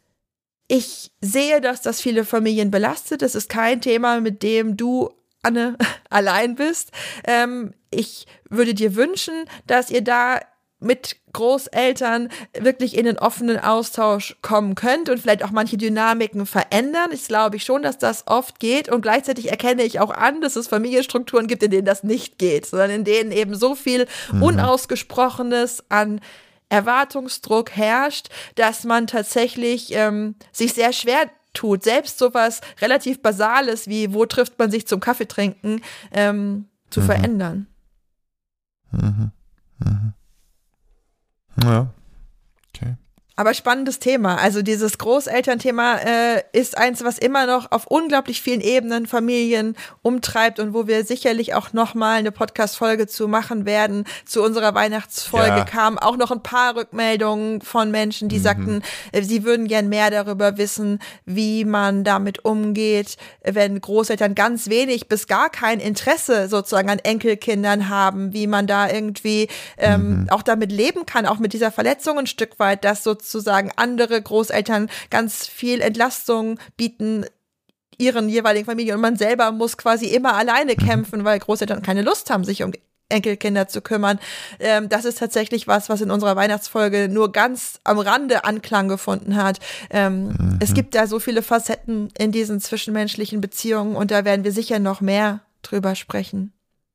ich sehe, dass das viele Familien belastet, es ist kein Thema, mit dem du, Anne, allein bist. Ähm, ich würde dir wünschen, dass ihr da mit Großeltern wirklich in den offenen Austausch kommen könnt und vielleicht auch manche Dynamiken verändern. Ich glaube schon, dass das oft geht, und gleichzeitig erkenne ich auch an, dass es Familienstrukturen gibt, in denen das nicht geht, sondern in denen eben so viel mhm. Unausgesprochenes an Erwartungsdruck herrscht, dass man tatsächlich ähm, sich sehr schwer tut, selbst sowas relativ Basales wie, wo trifft man sich zum Kaffee trinken, ähm, zu mhm. verändern. Mhm. Mhm. Ja, okay. Aber spannendes Thema. Also dieses Großelternthema äh, ist eins, was immer noch auf unglaublich vielen Ebenen Familien umtreibt und wo wir sicherlich auch nochmal eine Podcast-Folge zu machen werden. Zu unserer Weihnachtsfolge ja. kamen auch noch ein paar Rückmeldungen von Menschen, die mhm. sagten, äh, sie würden gern mehr darüber wissen, wie man damit umgeht, wenn Großeltern ganz wenig bis gar kein Interesse sozusagen an Enkelkindern haben, wie man da irgendwie ähm, mhm. auch damit leben kann, auch mit dieser Verletzung ein Stück weit, dass sozusagen sozusagen andere Großeltern ganz viel Entlastung bieten, ihren jeweiligen Familien und man selber muss quasi immer alleine kämpfen, weil Großeltern keine Lust haben, sich um Enkelkinder zu kümmern. Ähm, das ist tatsächlich was, was in unserer Weihnachtsfolge nur ganz am Rande Anklang gefunden hat. Ähm, mhm. Es gibt da so viele Facetten in diesen zwischenmenschlichen Beziehungen und da werden wir sicher noch mehr drüber sprechen.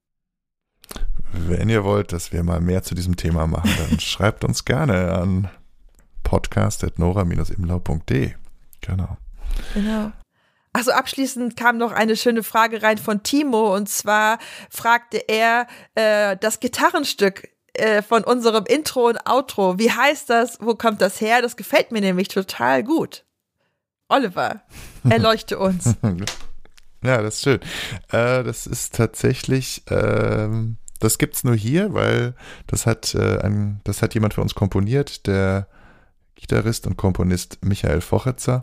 Wenn ihr wollt, dass wir mal mehr zu diesem Thema machen, dann schreibt uns gerne an podcast at nora dash imlau punkt de. Genau. Genau. Achso, abschließend kam noch eine schöne Frage rein von Timo und zwar fragte er äh, das Gitarrenstück äh, von unserem Intro und Outro. Wie heißt das? Wo kommt das her? Das gefällt mir nämlich total gut. Oliver, erleuchte uns. Ja, das ist schön. Äh, das ist tatsächlich, ähm, das gibt's nur hier, weil das hat, äh, ein, das hat jemand für uns komponiert, der Gitarrist und Komponist Michael Vochetzer.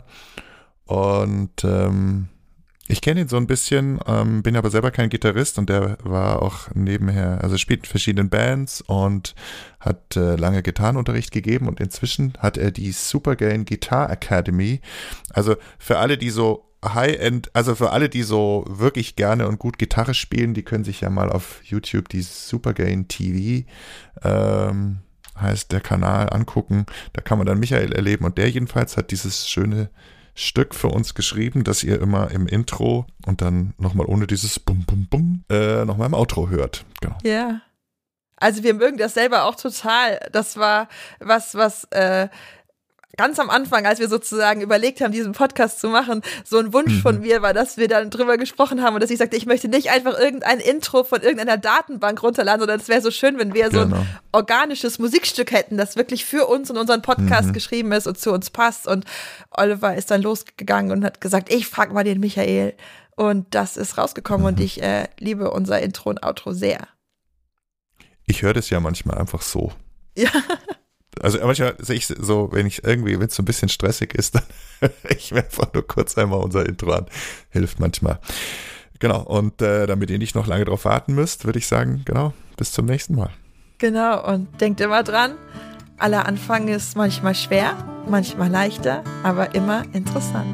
Und ähm, ich kenne ihn so ein bisschen, ähm, bin aber selber kein Gitarrist und der war auch nebenher, also spielt in verschiedenen Bands und hat äh, lange Gitarrenunterricht gegeben und inzwischen hat er die Supergain Guitar Academy. Also für alle, die so High-End, also für alle, die so wirklich gerne und gut Gitarre spielen, die können sich ja mal auf YouTube die Supergain T V ähm, heißt der Kanal angucken. Da kann man dann Michael erleben und der jedenfalls hat dieses schöne Stück für uns geschrieben, das ihr immer im Intro und dann nochmal ohne dieses Bum Bum Bum äh, nochmal im Outro hört. Genau. Ja. Also wir mögen das selber auch total. Das war was, was äh, ganz am Anfang, als wir sozusagen überlegt haben, diesen Podcast zu machen, so ein Wunsch mhm. von mir war, dass wir dann drüber gesprochen haben und dass ich sagte, ich möchte nicht einfach irgendein Intro von irgendeiner Datenbank runterladen, sondern es wäre so schön, wenn wir genau. so ein organisches Musikstück hätten, das wirklich für uns und unseren Podcast mhm. geschrieben ist und zu uns passt. Und Oliver ist dann losgegangen und hat gesagt, ich frage mal den Michael. Und das ist rausgekommen mhm. und ich äh, liebe unser Intro und Outro sehr. Ich höre das ja manchmal einfach so. Ja. Also manchmal sehe ich so, wenn ich irgendwie, wenn es so ein bisschen stressig ist, dann höre ich mir einfach nur kurz einmal unser Intro an. Hilft manchmal. Genau, und äh, damit ihr nicht noch lange drauf warten müsst, würde ich sagen, genau, bis zum nächsten Mal. Genau, und denkt immer dran, aller Anfang ist manchmal schwer, manchmal leichter, aber immer interessant.